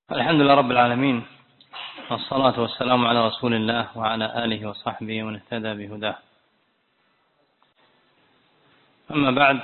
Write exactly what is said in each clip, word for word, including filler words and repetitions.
الحمد لله رب العالمين، والصلاة والسلام على رسول الله وعلى آله وصحبه ومن اهتدى بهداه. أما بعد،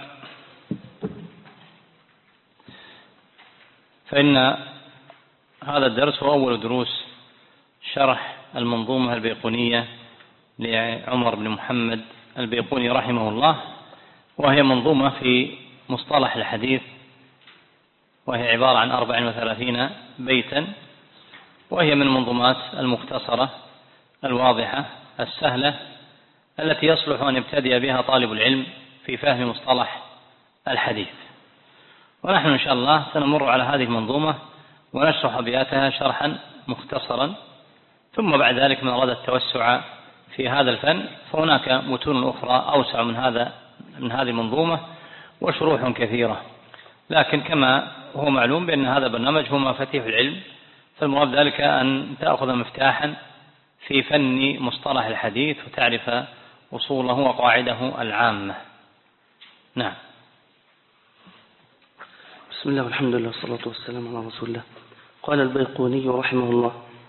فإن هذا الدرس هو أول دروس شرح المنظومة البيقونية لعمر بن محمد البيقوني رحمه الله، وهي منظومة في مصطلح الحديث، وهي عبارة عن أربع وثلاثين بيتا، وهي من المنظومات المختصرة الواضحة السهلة التي يصلح أن يبتدئ بها طالب العلم في فهم مصطلح الحديث. ونحن إن شاء الله سنمر على هذه المنظومة ونشرح أبياتها شرحا مختصرا، ثم بعد ذلك من أراد التوسع في هذا الفن فهناك متون أخرى أوسع من هذا من هذه المنظومة وشروح كثيرة، لكن كما هو معلوم بأن هذا البرنامج هو مفاتيح العلم، فالمراد ذلك أن تأخذ مفتاحا في فن مصطلح الحديث وتعرف أصوله وقواعده العامة. نعم. بسم الله والحمد لله والصلاة والسلام على رسول الله. قال البيقوني رحمه الله: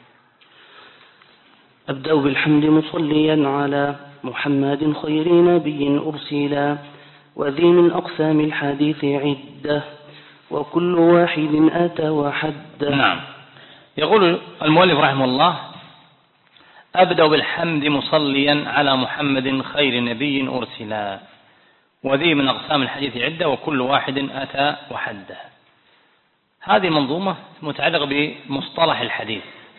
أبدأ بالحمد مصليا على محمد خير نبي أرسلا، وذي من أقسام الحديث عدة، وكل واحد أتى وحده. نعم. يقول المؤلف رحمه الله: أبدأ بالحمد مصليا على محمد خير نبي أرسلا، وذي من أقسام الحديث عدة، وكل واحد أتى وحده. هذه منظومة متعلقة بمصطلح الحديث،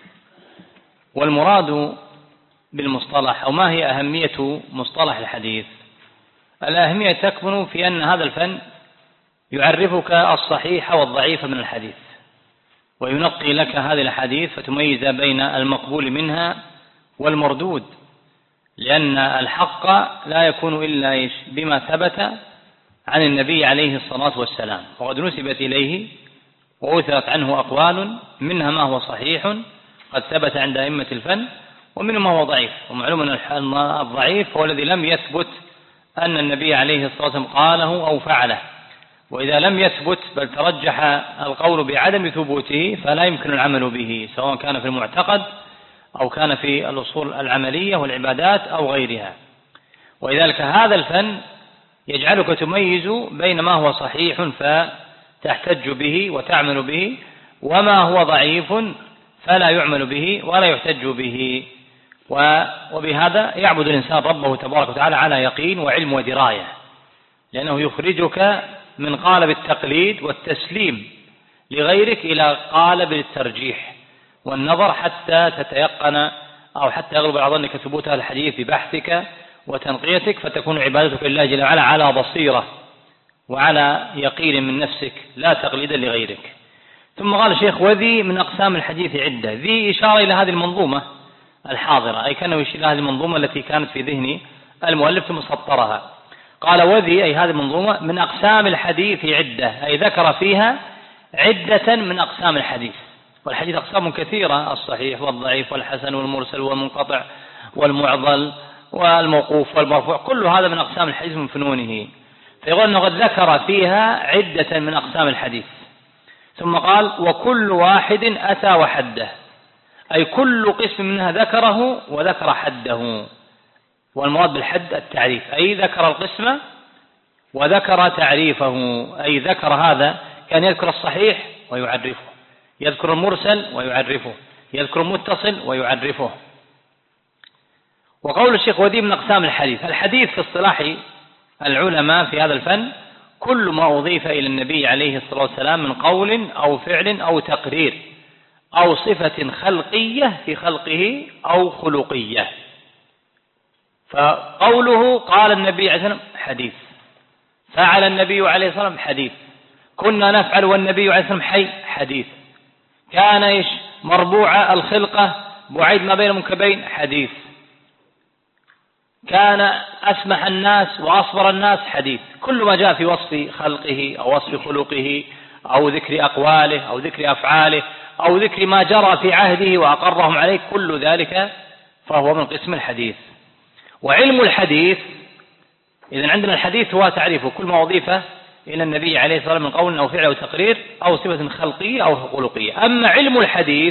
والمراد بالمصطلح أو ما هي أهمية مصطلح الحديث؟ الأهمية تكمن في أن هذا الفن يعرفك الصحيح والضعيف من الحديث، وينقي لك هذه الحديث فتميز بين المقبول منها والمردود، لأن الحق لا يكون إلا بما ثبت عن النبي عليه الصلاة والسلام، وقد نسبت إليه وأثرت عنه أقوال، منها ما هو صحيح قد ثبت عند أئمة الفن، ومنه ما هو ضعيف. ومعلوم أن الضعيف هو الذي لم يثبت أن النبي عليه الصلاة والسلام قاله أو فعله، وإذا لم يثبت بل ترجح القول بعدم ثبوته فلا يمكن العمل به، سواء كان في المعتقد أو كان في الأصول العملية والعبادات أو غيرها. ولذلك هذا الفن يجعلك تميز بين ما هو صحيح فتحتج به وتعمل به، وما هو ضعيف فلا يعمل به ولا يحتج به. وبهذا يعبد الإنسان ربه تبارك وتعالى على يقين وعلم ودراية، لأنه يخرجك من قالب التقليد والتسليم لغيرك إلى قالب الترجيح والنظر حتى تتيقن أو حتى يغلب على ظنك ثبوت هذا الحديث ببحثك وتنقيتك، فتكون عبادتك لله جل وعلا على بصيرة وعلى يقين من نفسك لا تقليدا لغيرك. ثم قال الشيخ: وذي من أقسام الحديث عدة. ذي إشارة إلى هذه المنظومة الحاضرة، أي كانه يشير إلى هذه المنظومة التي كانت في ذهن المؤلف ثم سطرها. قال: وذي أي هذه المنظومة من أقسام الحديث عدة، أي ذكر فيها عدة من أقسام الحديث. والحديث أقسام كثيرة: الصحيح والضعيف والحسن والمرسل والمنقطع والمعضل والموقوف والمرفوع، كل هذا من أقسام الحديث من فنونه. فيقول أنه قد ذكر فيها عدة من أقسام الحديث، ثم قال: وكل واحد أتى وحده، أي كل قسم منها ذكره وذكر حده. والمراد بالحد التعريف، أي ذكر القسم وذكر تعريفه، أي ذكر هذا كان يذكر الصحيح ويعرفه، يذكر المرسل ويعرفه، يذكر المتصل ويعرفه. وقول الشيخ: وذي من أقسام الحديث. الحديث في اصطلاح العلماء في هذا الفن كل ما أضيف إلى النبي عليه الصلاة والسلام من قول أو فعل أو تقرير أو صفة خلقية في خلقه أو خلقية. فقوله قال النبي عليه الصلاة والسلام حديث، فعل النبي عليه الصلاة والسلام حديث، كنا نفعل والنبي عليه الصلاة والسلام حي حديث، كان إيش مربوع الخلقة بعيد ما بين منكبين حديث، كان أسمح الناس وأصبر الناس حديث. كل ما جاء في وصف خلقه أو وصف خلقه أو ذكر أقواله أو ذكر أفعاله أو ذكر ما جرى في عهده وأقرهم عليه، كل ذلك فهو من قسم الحديث. وعلم الحديث، إذن عندنا الحديث هو تعريفه كل ما أضيف إلى النبي عليه الصلاة والسلام من قول أو فعل أو تقرير أو صفة خلقية أو خلقية. أما علم الحديث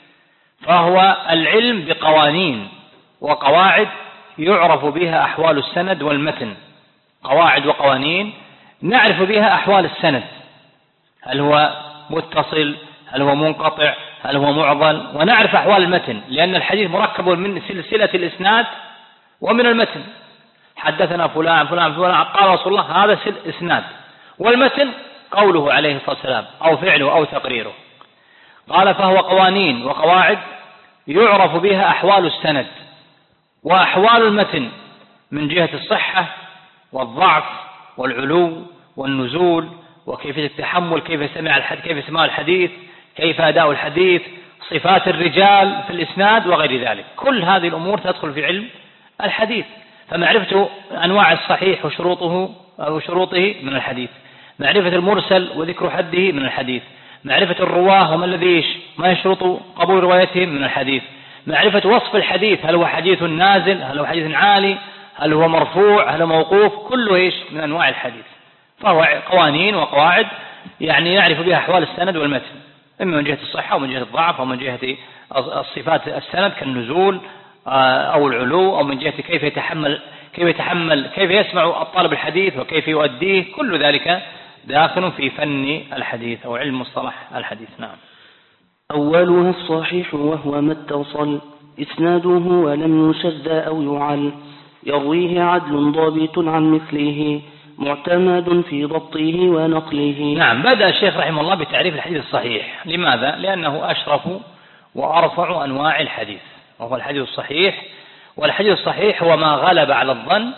فهو العلم بقوانين وقواعد يعرف بها أحوال السند والمتن، قواعد وقوانين نعرف بها أحوال السند، هل هو متصل، هل هو منقطع، هل هو معضل، ونعرف أحوال المتن، لأن الحديث مركب من سلسلة الإسناد ومن المتن. حدثنا فلان فلان فلان قال رسول الله، هذا إسناد، والمتن قوله عليه الصلاة والسلام أو فعله أو تقريره. قال فهو قوانين وقواعد يعرف بها أحوال السند وأحوال المتن من جهة الصحة والضعف والعلو والنزول، وكيف التحمل، كيف سمع الحديث، كيف سماع الحديث، كيف أداء الحديث، صفات الرجال في الإسناد وغير ذلك. كل هذه الأمور تدخل في علم الحديث. فمعرفة أنواع الصحيح وشروطه أو شروطه من الحديث، معرفة المرسل وذكر حده من الحديث، معرفة الرواه وما الذي ما يشرط قبول روايتهم من الحديث، معرفة وصف الحديث، هل هو حديث نازل، هل هو حديث عالي، هل هو مرفوع، هل هو موقوف، كله إيش من أنواع الحديث. فهو قوانين وقواعد يعني يعرف بها أحوال السند والمتن، إما من جهة الصحة ومن جهة الضعف ومن جهة الصفات السند كالنزول أو العلو، أو من جهة كيف يتحمل كيف يتحمل كيف يسمع الطالب الحديث وكيف يؤديه. كل ذلك داخل في فن الحديث أو علم مصطلح الحديث. نعم. أولها الصحيح وهو ما اتصل إسناده ولم يشذ أو يعل، يرويه عدل ضابط عن مثله معتمد في ضبطه ونقله. نعم. بدأ الشيخ رحمه الله بتعريف الحديث الصحيح. لماذا؟ لأنه أشرف وأرفع أنواع الحديث، وهو الحديث الصحيح. والحديث الصحيح هو ما غلب على الظن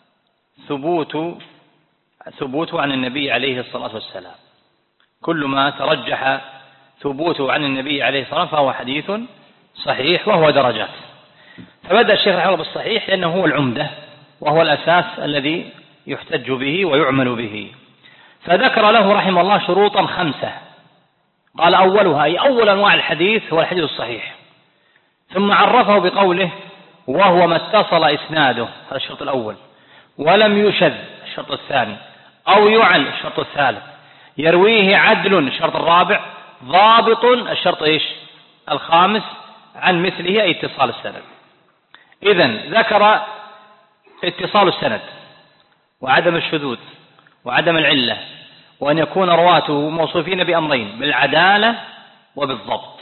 ثبوت ثبوته عن النبي عليه الصلاة والسلام. كل ما ترجح ثبوته عن النبي عليه الصلاة والسلام فهو حديث صحيح، وهو درجات. فبدأ الشيخ رحمه الله بالصحيح لأنه هو العمدة وهو الأساس الذي يحتج به ويعمل به. فذكر له رحمه الله شروطا خمسة. قال أولها أي أول أنواع الحديث هو الحديث الصحيح، ثم عرفه بقوله وهو ما اتصل إسناده، هذا الشرط الأول، ولم يشذ الشرط الثاني، أو يعل الشرط الثالث، يرويه عدل الشرط الرابع، ضابط الشرط إيش الخامس، عن مثله أي اتصال السند. إذن ذكر اتصال السند وعدم الشذوذ وعدم العلة، وأن يكون رواته موصوفين بأمرين، بالعدالة وبالضبط.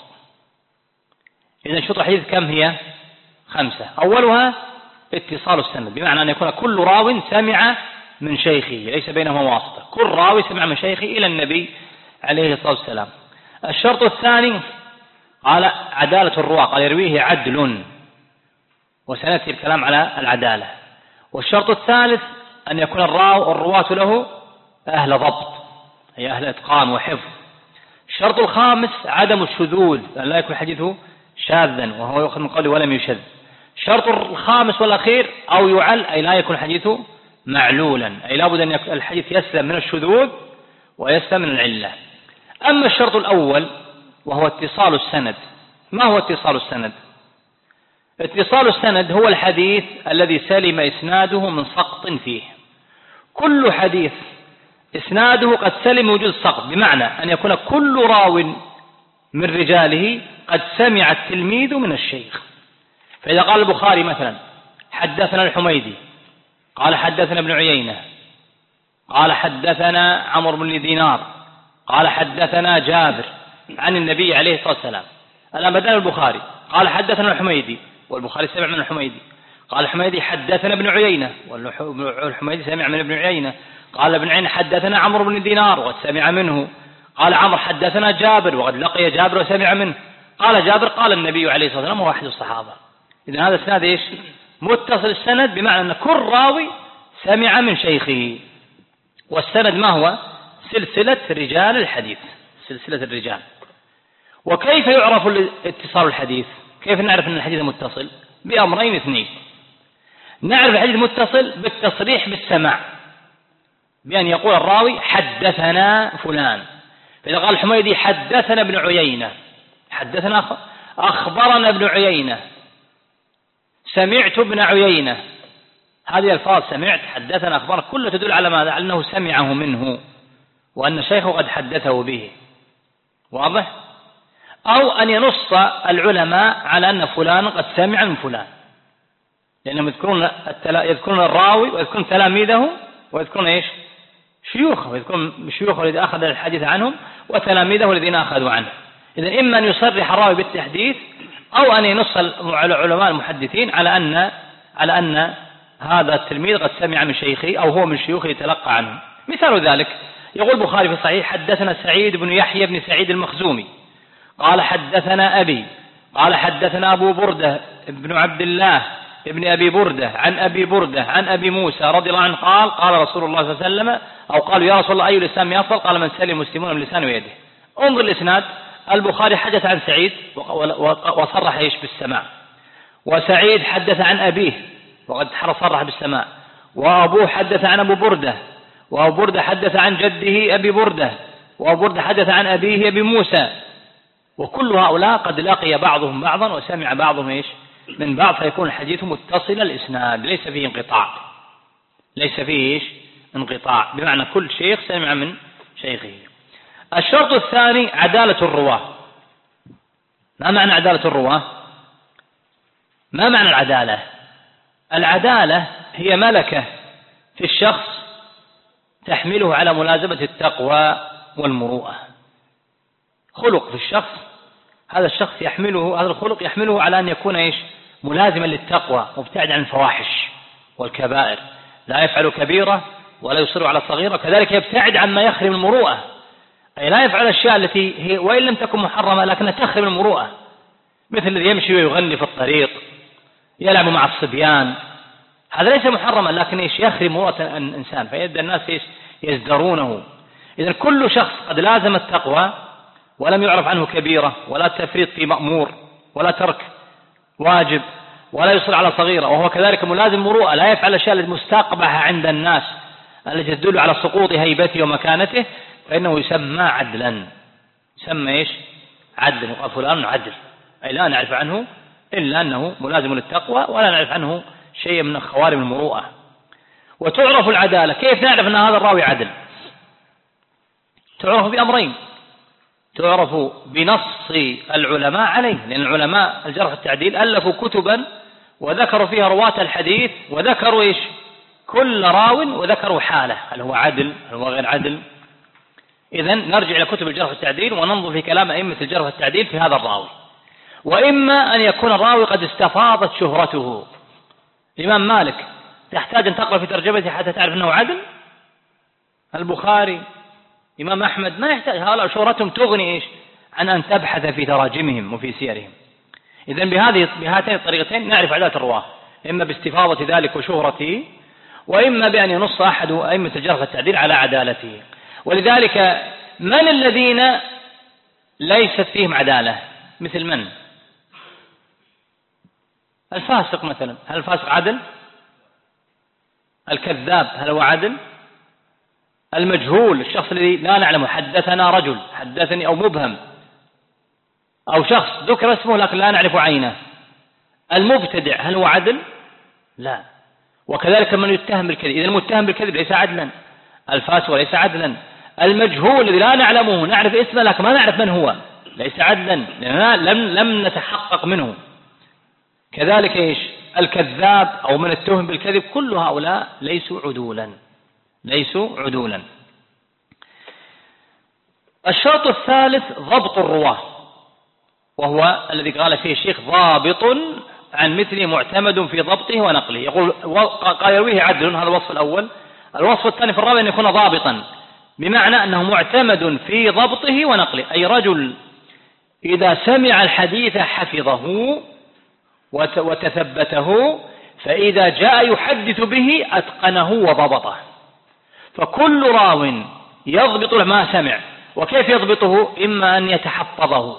إذن شروط الحديث كم هي؟ خمسة. أولها اتصال السند، بمعنى أن يكون كل راو سمع من شيخه ليس بينهما واسطة، كل راوي سمع من شيخه إلى النبي عليه الصلاة والسلام. الشرط الثاني قال عدالة الرواة، قال يرويه عدل، وسنأتي الكلام على العدالة. والشرط الثالث أن يكون الراو الرواة له أهل ضبط، أي أهل إتقان وحفظ. الشرط الخامس عدم الشذوذ، أن لا يكون حديثه شاذا، وهو يؤخذ من قوله ولم يشذ. الشرط الخامس والأخير أو يعل، أي لا يكون حديثه معلولا، أي لا بد أن الحديث يسلم من الشذوذ ويسلم من العلة. أما الشرط الأول وهو اتصال السند، ما هو اتصال السند؟ اتصال السند هو الحديث الذي سلم إسناده من سقط فيه. كل حديث إسناده قد سلم وجود سقط، بمعنى أن يكون كل راو من رجاله قد سمع التلميذ من الشيخ. فإذا قال البخاري مثلا حدثنا الحميدي، قال حدثنا ابن عيينة، قال حدثنا عمرو بن دينار، قال حدثنا جابر عن النبي عليه الصلاة والسلام. الآن بدأ البخاري قال حدثنا الحميدي، والبخاري سمع من الحميدي، قال الحميدي حدثنا ابن عيينة، والحميدي سمع من ابن عيينة، قال ابن عيينة حدثنا عمرو بن دينار وقد سمع منه، قال عمرو حدثنا جابر وقد لقي جابر وسمع منه، قال جابر قال النبي عليه الصلاة والسلام، وهو أحد الصحابة. إذن هذا السند إيش؟ متصل السند، بمعنى أن كل راوي سمع من شيخه. والسند ما هو؟ سلسلة رجال الحديث، سلسلة الرجال. وكيف يعرف اتصال الحديث؟ كيف نعرف أن الحديث متصل؟ بأمرين اثنين. نعرف الحديث متصل بالتصريح بالسماع، بأن يقول الراوي حدثنا فلان. فإذا قال الحميدي حدثنا ابن عيينة، حدثنا أخبرنا ابن عيينة، سمعت ابن عيينة، هذه الفاظ سمعت حدثنا أخبرنا كلها تدل على ماذا؟ على أنه سمعه منه. وأن شيخه قد حدثه به، واضح؟ أو أن ينص العلماء على أن فلان قد سمع من فلان، لأنهم يذكرون يذكرون الراوي ويذكرون تلاميذه ويذكرون إيش؟ شيوخه، ويذكرون شيوخه الذين أخذ الحديث عنهم وتلاميذه الذين أخذوا عنه. إذن إما أن يصرح الراوي بالتحديث أو أن ينص العلماء المحدثين على أن على أن هذا التلميذ قد سمع من شيخه أو هو من شيوخه يتلقى عنه. مثال ذلك يقول البخاري في الصحيح: حدثنا سعيد بن يحيى بن سعيد المخزومي قال حدثنا أبي قال حدثنا أبو بردة بن عبد الله ابن أبي بردة عن أبي بردة عن أبي موسى رضي الله عنه قال قال رسول الله صلى الله عليه وسلم، أو قالوا يا رسول الله أي الإسلام أفضل؟ قال من سلم المسلمون من لسانه ويده. انظر الإسناد، البخاري حدث عن سعيد وصرح إيش؟ بالسماع، وسعيد حدث عن أبيه وقد صرح بالسماع، وأبوه حدث عن أبو بردة، وأبو بردة حدث عن جده أبي بردة، وأبو بردة حدث عن أبيه أبي موسى، وكل هؤلاء قد لقي بعضهم بعضا وسمع بعضهم إيش؟ من بعض، فيكون الحديث متصل الإسناد ليس فيه انقطاع، ليس فيه إيش؟ انقطاع، بمعنى كل شيخ سمع من شيخه. الشرط الثاني عدالة الرواة. ما معنى عدالة الرواة؟ ما معنى العدالة؟ العدالة هي ملكة في الشخص تحمله على ملازمة التقوى والمروءة، خلق في الشخص، هذا الشخص يحمله هذا الخلق يحمله على أن يكون إيش؟ ملازما للتقوى، مبتعد عن الفواحش والكبائر، لا يفعل كبيرة ولا يصر على صغيرة، كذلك يبتعد عن ما يخرم المروءة، أي لا يفعل الأشياء التي هي وإن لم تكن محرمة لكنها تخرم المروءة، مثل الذي يمشي ويغني في الطريق، يلعب مع الصبيان، هذا ليس محرما لكن إيش؟ يخرم مروءة الإنسان، فيبدأ الناس إيش؟ يزدرونه. إذن كل شخص قد لازم التقوى ولم يعرف عنه كبيرة ولا تفريط في مأمور ولا ترك واجب ولا يصر على صغيرة، وهو كذلك ملازم مروءة، لا يفعل الأشياء المستقبحة عند الناس التي تدل على سقوط هيبته ومكانته، فإنه يسمى عدلا، يسمى إيش؟ عدل، وقال فلان عدل، أي لا نعرف عنه إلا أنه ملازم للتقوى ولا نعرف عنه شيء من خوارم المروءة. وتعرف العدالة، كيف نعرف أن هذا الراوي عدل؟ تعرف بأمرين: تعرف بنص العلماء عليه، لأن العلماء الجرح والتعديل ألفوا كتبا وذكروا فيها رواة الحديث وذكروا إيش؟ كل راو وذكروا حاله، هل هو عدل هل هو غير عدل. إذن نرجع إلى كتب الجرح والتعديل وننظر في كلام أئمة الجرح والتعديل في هذا الراوي. وإما أن يكون الراوي قد استفاضت شهرته. الإمام مالك تحتاج أن تقرأ في ترجمته حتى تعرف أنه عدل؟ البخاري، إمام أحمد ما يحتاج، هؤلاء شهرتهم تغني إيش؟ عن أن تبحث في تراجمهم وفي سيرهم. إذن بهذه بهاتين الطريقتين نعرف عدالة الرواة، إما باستفاضة ذلك وشهرته، وإما بأن ينص أحد أئمة الجرح والتعديل على عدالته. ولذلك من الذين ليست فيهم عدالة؟ مثل من؟ الفاسق مثلا، هل الفاسق عدل؟ الكذاب هل هو عدل؟ المجهول، الشخص الذي لا نعلمه، حدثنا رجل حدثني أو مبهم، أو شخص ذكر اسمه لكن لا نعرف عينه. المبتدع هل هو عدل؟ لا. وكذلك من يتهم بالكذب، إذا المتهم بالكذب ليس عدلا، الفاسق ليس عدلا. المجهول الذي لا نعلمه نعرف اسمه لكن ما نعرف من هو ليس عدلا، لأننا لم, لم نتحقق منه. كذلك إيش؟ الكذاب أو من التهم بالكذب، كل هؤلاء ليسوا عدولا ليسوا عدولا. الشرط الثالث ضبط الرواة، وهو الذي قال فيه الشيخ ضابط عن مثله معتمد في ضبطه ونقله. يقول قال يرويه عدل، هذا الوصف الأول. الوصف الثاني في الرابع أن يكون ضابطا، بمعنى أنه معتمد في ضبطه ونقله، أي رجل إذا سمع الحديث حفظه وتثبته، فإذا جاء يحدث به أتقنه وضبطه. فكل راو يضبط ما سمع. وكيف يضبطه؟ إما أن يتحفظه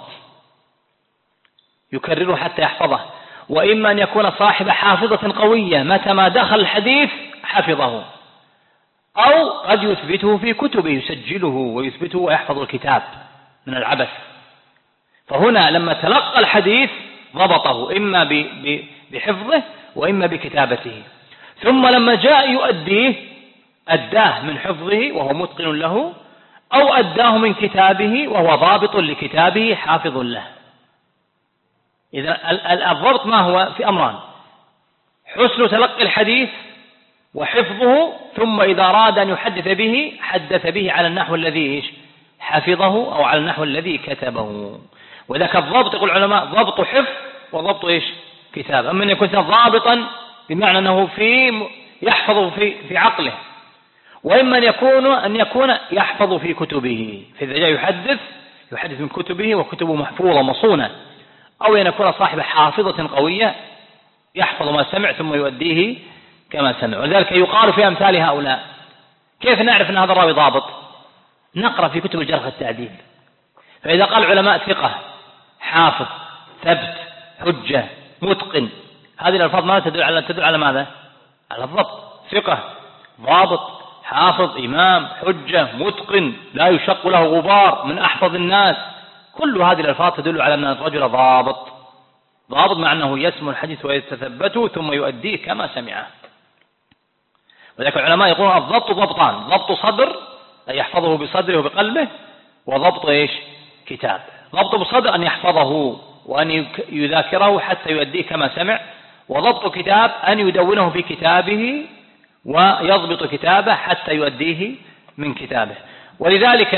يكرره حتى يحفظه، وإما أن يكون صاحب حافظة قوية متى ما دخل الحديث حفظه، أو قد يثبته في كتبه يسجله ويثبته ويحفظ الكتاب من العبث. فهنا لما تلقى الحديث ضبطه إما بحفظه وإما بكتابته، ثم لما جاء يؤديه أداه من حفظه وهو متقن له، أو أداه من كتابه وهو ضابط لكتابه حافظ له. إذا الضبط ما هو؟ في أمران: حسن تلقي الحديث وحفظه، ثم إذا أراد أن يحدث به حدث به على النحو الذي إيش حفظه أو على النحو الذي كتبه. وذاك الضبط يقول العلماء ضبط حفظ وضبط إيش كتاب. أما أن يكون ضابطا بمعنى أنه في يحفظ في في عقله، وإما أن يكون أن يكون يحفظ في كتبه، فإذا جاء يحدث يحدث من كتبه وكتبه محفوظة مصونة، أو أن يكون صاحب حافظة قوية يحفظ ما سمع ثم يؤديه كما سمع. وذلك يقال في أمثال هؤلاء. كيف نعرف أن هذا الراوي ضابط؟ نقرأ في كتب الجرح والتعديل، فإذا قال العلماء ثقة حافظ ثبت حجة متقن، هذه الألفاظ ما تدل على تدل على ماذا؟ على الضبط. ثقة ضابط حافظ إمام حجة متقن لا يشق له غبار من أحفظ الناس، كل هذه الألفاظ تدل على أن الرجل ضابط. ضابط مع أنه يسمع الحديث ويتثبته ثم يؤديه كما سمعه. وذلك العلماء يقولون الضبط ضبطان: ضبط صدر أن يحفظه بصدره وبقلبه، وضبط إيش كتاب. ضبط بصدر أن يحفظه وأن يذاكره حتى يؤديه كما سمع، وضبط كتاب أن يدونه في كتابه ويضبط كتابه حتى يؤديه من كتابه. ولذلك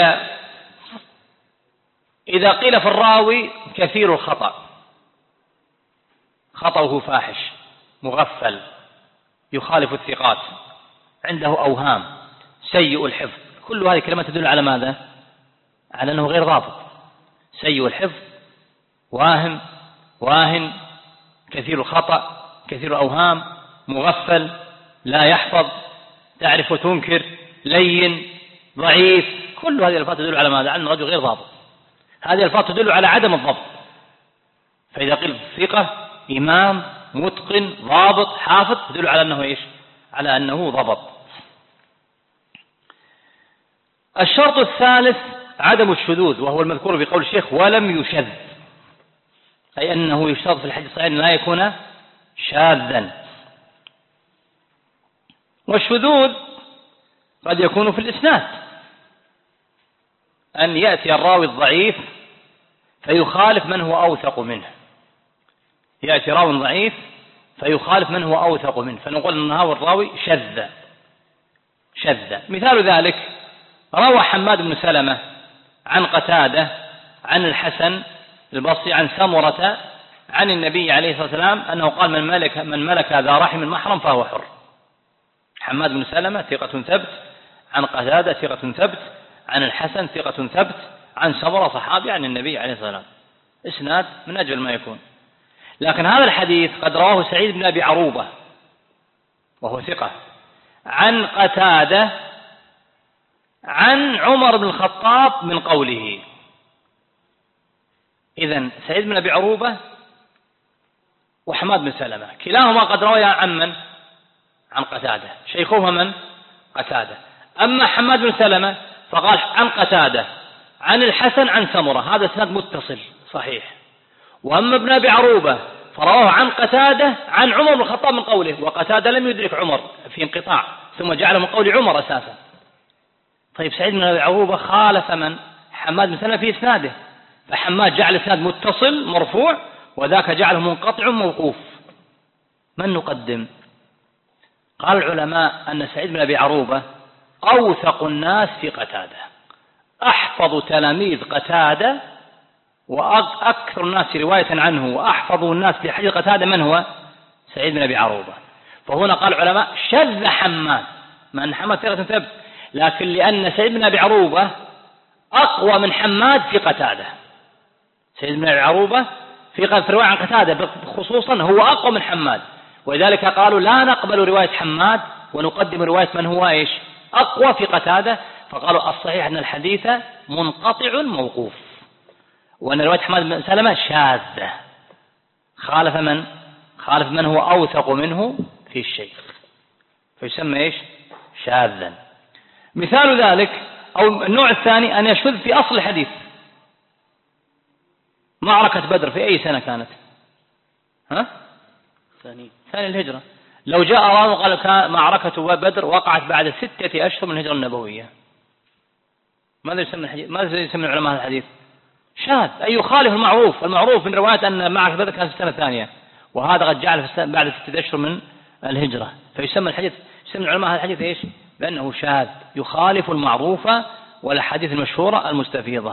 إذا قيل في الراوي كثير الخطأ، خطأه فاحش مغفل يخالف الثقات عنده أوهام سيء الحفظ، كل هذه كلمات تدل على ماذا؟ على أنه غير ضابط. سيء الحفظ واهم واهن كثير الخطأ كثير الأوهام مغفل لا يحفظ تعرف وتنكر لين ضعيف، كل هذه الألفاظ تدل على ماذا؟ على أن الرجل غير ضابط. هذه الألفاظ تدل على عدم الضبط. فإذا قيل ثقة إمام متقن ضابط حافظ تدل على أنه إيش؟ على أنه ضبط. الشرط الثالث عدم الشذوذ، وهو المذكور في قول الشيخ ولم يشذ، أي أنه يشترط في الحديث الصحيح أن لا يكون شاذا. والشذوذ قد يكون في الإسناد، أن يأتي الراوي الضعيف فيخالف من هو أوثق منه، يأتي راوي ضعيف فيخالف من هو أوثق منه، فنقول أن هذا الراوي شذ شذ. مثال ذلك روى حماد بن سلمة عن قتادة عن الحسن البصري عن سمرة عن النبي عليه الصلاة والسلام أنه قال من ملك من ملك ذا رحم محرم فهو حر. حماد بن سلمة ثقة ثبت عن قتادة ثقة ثبت عن الحسن ثقة ثبت عن سمرة صحابي عن النبي عليه الصلاة والسلام، إسناد من أجل ما يكون. لكن هذا الحديث قد رواه سعيد بن أبي عروبة وهو ثقة عن قتادة عن عمر بن الخطاب من قوله. إذن سعيد بن أبي عروبة وحماد بن سلمة كلاهما قد رويا عن من؟ عن قتادة، شيخهما من؟ قتادة. أما حماد بن سلمة فقال عن قتادة عن الحسن عن سمرة، هذا اسناد متصل صحيح. وأما ابن أبي عروبة فرواه عن قتادة عن عمر بن الخطاب من قوله، وقتادة لم يدرك عمر في انقطاع ثم جعله من قول عمر أساسا. طيب سعيد بن أبي عروبة خالف من؟ حماد بن سلمة في إسناده، فحماد جعل إسناد متصل مرفوع وذاك جعله منقطع موقوف. من نقدم؟ قال العلماء أن سعيد بن أبي عروبة أوثق الناس في قتادة، أحفظ تلاميذ قتادة وأكثر الناس رواية عنه وأحفظ الناس في حديث قتادة من هو؟ سعيد بن أبي عروبة. فهنا قال العلماء شذ حماد، مع أن حماد ثقة ثبت، لكن لأن سعيد بن أبي عروبة أقوى من حماد في قتادة. سعيد بن أبي عروبة في رواية عن قتادة خصوصا هو أقوى من حماد، ولذلك قالوا لا نقبل رواية حماد ونقدم رواية من هو إيش؟ أقوى في قتادة. فقالوا الصحيح أن الحديث منقطع موقوف، وأن رواية حماد بن سلمة شاذة، خالف من؟ خالف من هو أوثق منه في الشيء، فيسمى إيش؟ شاذا. مثال ذلك أو النوع الثاني أن يشذ في أصل الحديث. معركة بدر في أي سنة كانت؟ ها؟ ثاني ثاني الهجرة. لو جاء راوي وقال معركة بدر وقعت بعد ستة أشهر من الهجرة النبوية، ماذا يسمى الحديث؟ ماذا يسمى العلماء الحديث؟ شاذ، أي يخالف المعروف. المعروف من روايات أن معك بدر كان في السنة الثانية، وهذا قد جعل في السنة بعد ستة أشهر من الهجرة، فيسمى الحديث، يسمى العلماء الحديث إيش؟ بأنه شاذ يخالف المعروف والأحاديث المشهورة المستفيضة.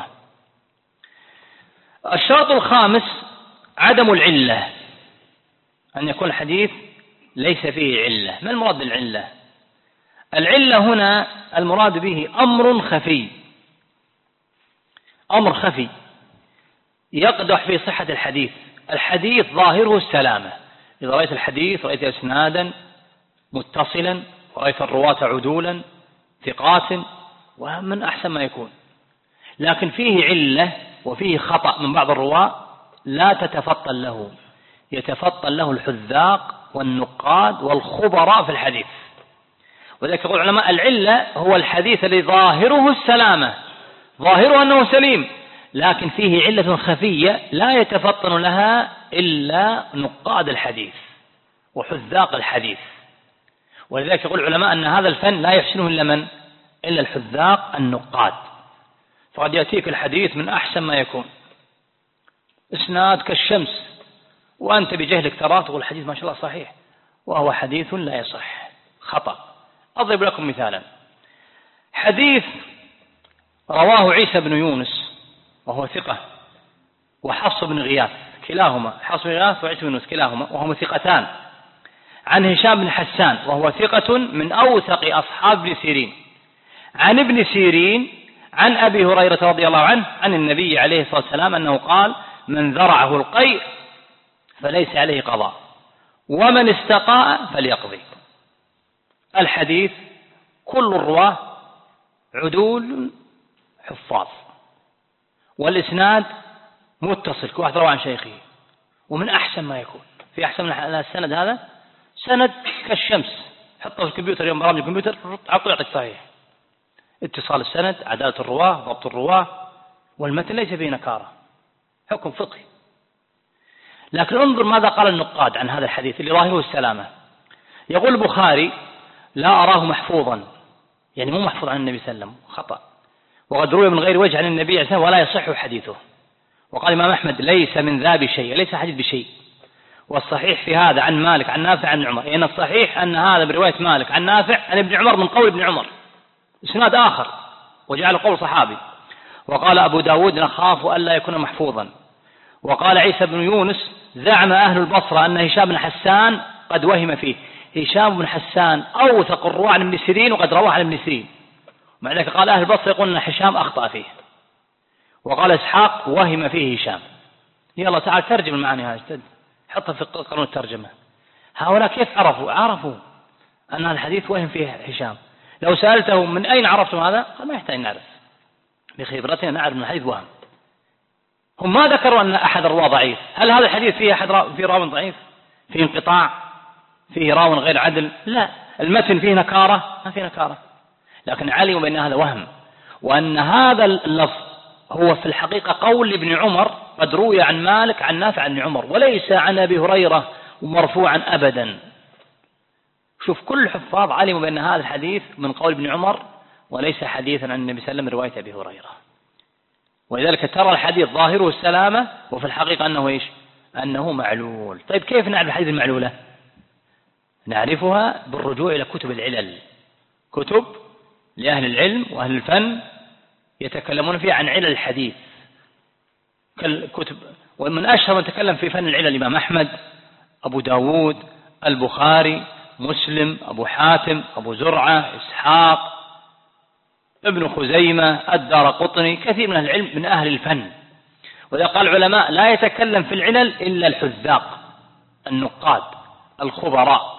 الشرط الخامس عدم العلة، أن يكون الحديث ليس فيه علة. ما المراد بالعلة؟ العلة هنا المراد به أمر خفي، أمر خفي يقدح في صحة الحديث. الحديث ظاهره السلامة، إذا رأيت الحديث رأيت إسنادا متصلا ورأيت الرواة عدولا ثقات ومن أحسن ما يكون، لكن فيه علة وفيه خطأ من بعض الرواة لا تتفطن له، يتفطن له الحذاق والنقاد والخبراء في الحديث. وذلك يقول العلماء العلة هو الحديث الذي ظاهره السلامة، ظاهره أنه سليم، لكن فيه علة خفية لا يتفطن لها إلا نقاد الحديث وحذاق الحديث. ولذلك يقول العلماء أن هذا الفن لا يحسنه إلا من؟ إلا الحذاق النقاد. فقد يأتيك الحديث من أحسن ما يكون، إسناد كالشمس، وأنت بجهلك تراه تقول الحديث ما شاء الله صحيح، وهو حديث لا يصح، خطأ. أضرب لكم مثالا، حديث رواه عيسى بن يونس وهو ثقة، وحفص بن غياث، كلاهما حفص بن غياث وعيسى بن يونس كلاهما وهما ثقتان، عن هشام بن حسان وهو ثقة من أوثق أصحاب ابن سيرين، عن ابن سيرين عن أبي هريرة رضي الله عنه عن النبي عليه الصلاة والسلام أنه قال: من ذرعه القيء فليس عليه قضاء، ومن استقاء فليقضي. الحديث كل الرواه عدول حفاظ، والإسناد متصل، كل واحد روى عن شيخه، ومن أحسن ما يكون. في أحسن من السند هذا سند كالشمس، حطه في الكمبيوتر يوم برامج الكمبيوتر عطوا يعطيك صحيح. اتصال السند، عدالة الرواه، ضبط الرواه، والمتن ليس فيه نكارة، حكم فقهي. لكن انظر ماذا قال النقاد عن هذا الحديث اللي ظاهره السلامة. يقول البخاري: لا أراه محفوظا، يعني مو محفوظ عن النبي صلى الله عليه وسلم، خطأ، وقد روي من غير وجه عن النبي عليه الصلاة والسلام ولا يصح حديثه. وقال الإمام أحمد: ليس من ذا بشيء، ليس حديث بشيء. والصحيح في هذا عن مالك عن نافع عن عمر، لأن الصحيح أن هذا برواية مالك عن نافع عن ابن عمر من قول ابن عمر، إسناد آخر وجعل قول صحابي. وقال أبو داود: نخاف ألا يكون محفوظا. وقال عيسى بن يونس: زعم أهل البصرة أن هشام بن حسان قد وهم فيه. هشام بن حسان أوثق الرواة عن ابن سيرين وقد رواه عن ابن سيرين، مع ذلك قال أهل البصرة يقول أن هشام أخطأ فيه. وقال إسحاق: وهم فيه هشام. يلا تعال ترجم المعاني هذه، حطها في قانون الترجمة. هؤلاء كيف عرفوا؟ عرفوا أن الحديث وهم فيه هشام. لو سألته من أين عرفتم هذا؟ قال: ما يحتاج نعرف، بخبرتنا نعرف من الحديث وهم. هم ما ذكروا أن أحد الرواة ضعيف. هل هذا الحديث فيه أحد را... فيه راو ضعيف؟ فيه انقطاع؟ فيه راو غير عدل؟ لا. المتن فيه نكارة؟ ما فيه نكارة، لكن علموا بأن هذا وهم، وأن هذا اللفظ هو في الحقيقة قول ابن عمر قد روي عن مالك عن نافع عن عمر، وليس عن أبي هريرة مرفوعا أبدا. شوف، كل الحفاظ علموا بأن هذا الحديث من قول ابن عمر وليس حديثا عن النبي صلى الله عليه وسلم رواية أبي هريرة. ولذلك ترى الحديث ظاهره السلامة وفي الحقيقة أنه إيش؟ أنه معلول. طيب كيف نعرف الحديث المعلولة؟ نعرفها بالرجوع إلى كتب العلل، كتب لأهل العلم وأهل الفن يتكلمون فيها عن علل الحديث، كتب. ومن أشهر من تكلم في فن العلل الإمام أحمد، أبو داود، البخاري، مسلم، أبو حاتم، أبو زرعة، إسحاق، ابن خزيمة، الدارقطني، كثير من أهل العلم من أهل الفن. وإذا قال العلماء لا يتكلم في العلل إلا الحذاق النقاد الخبراء.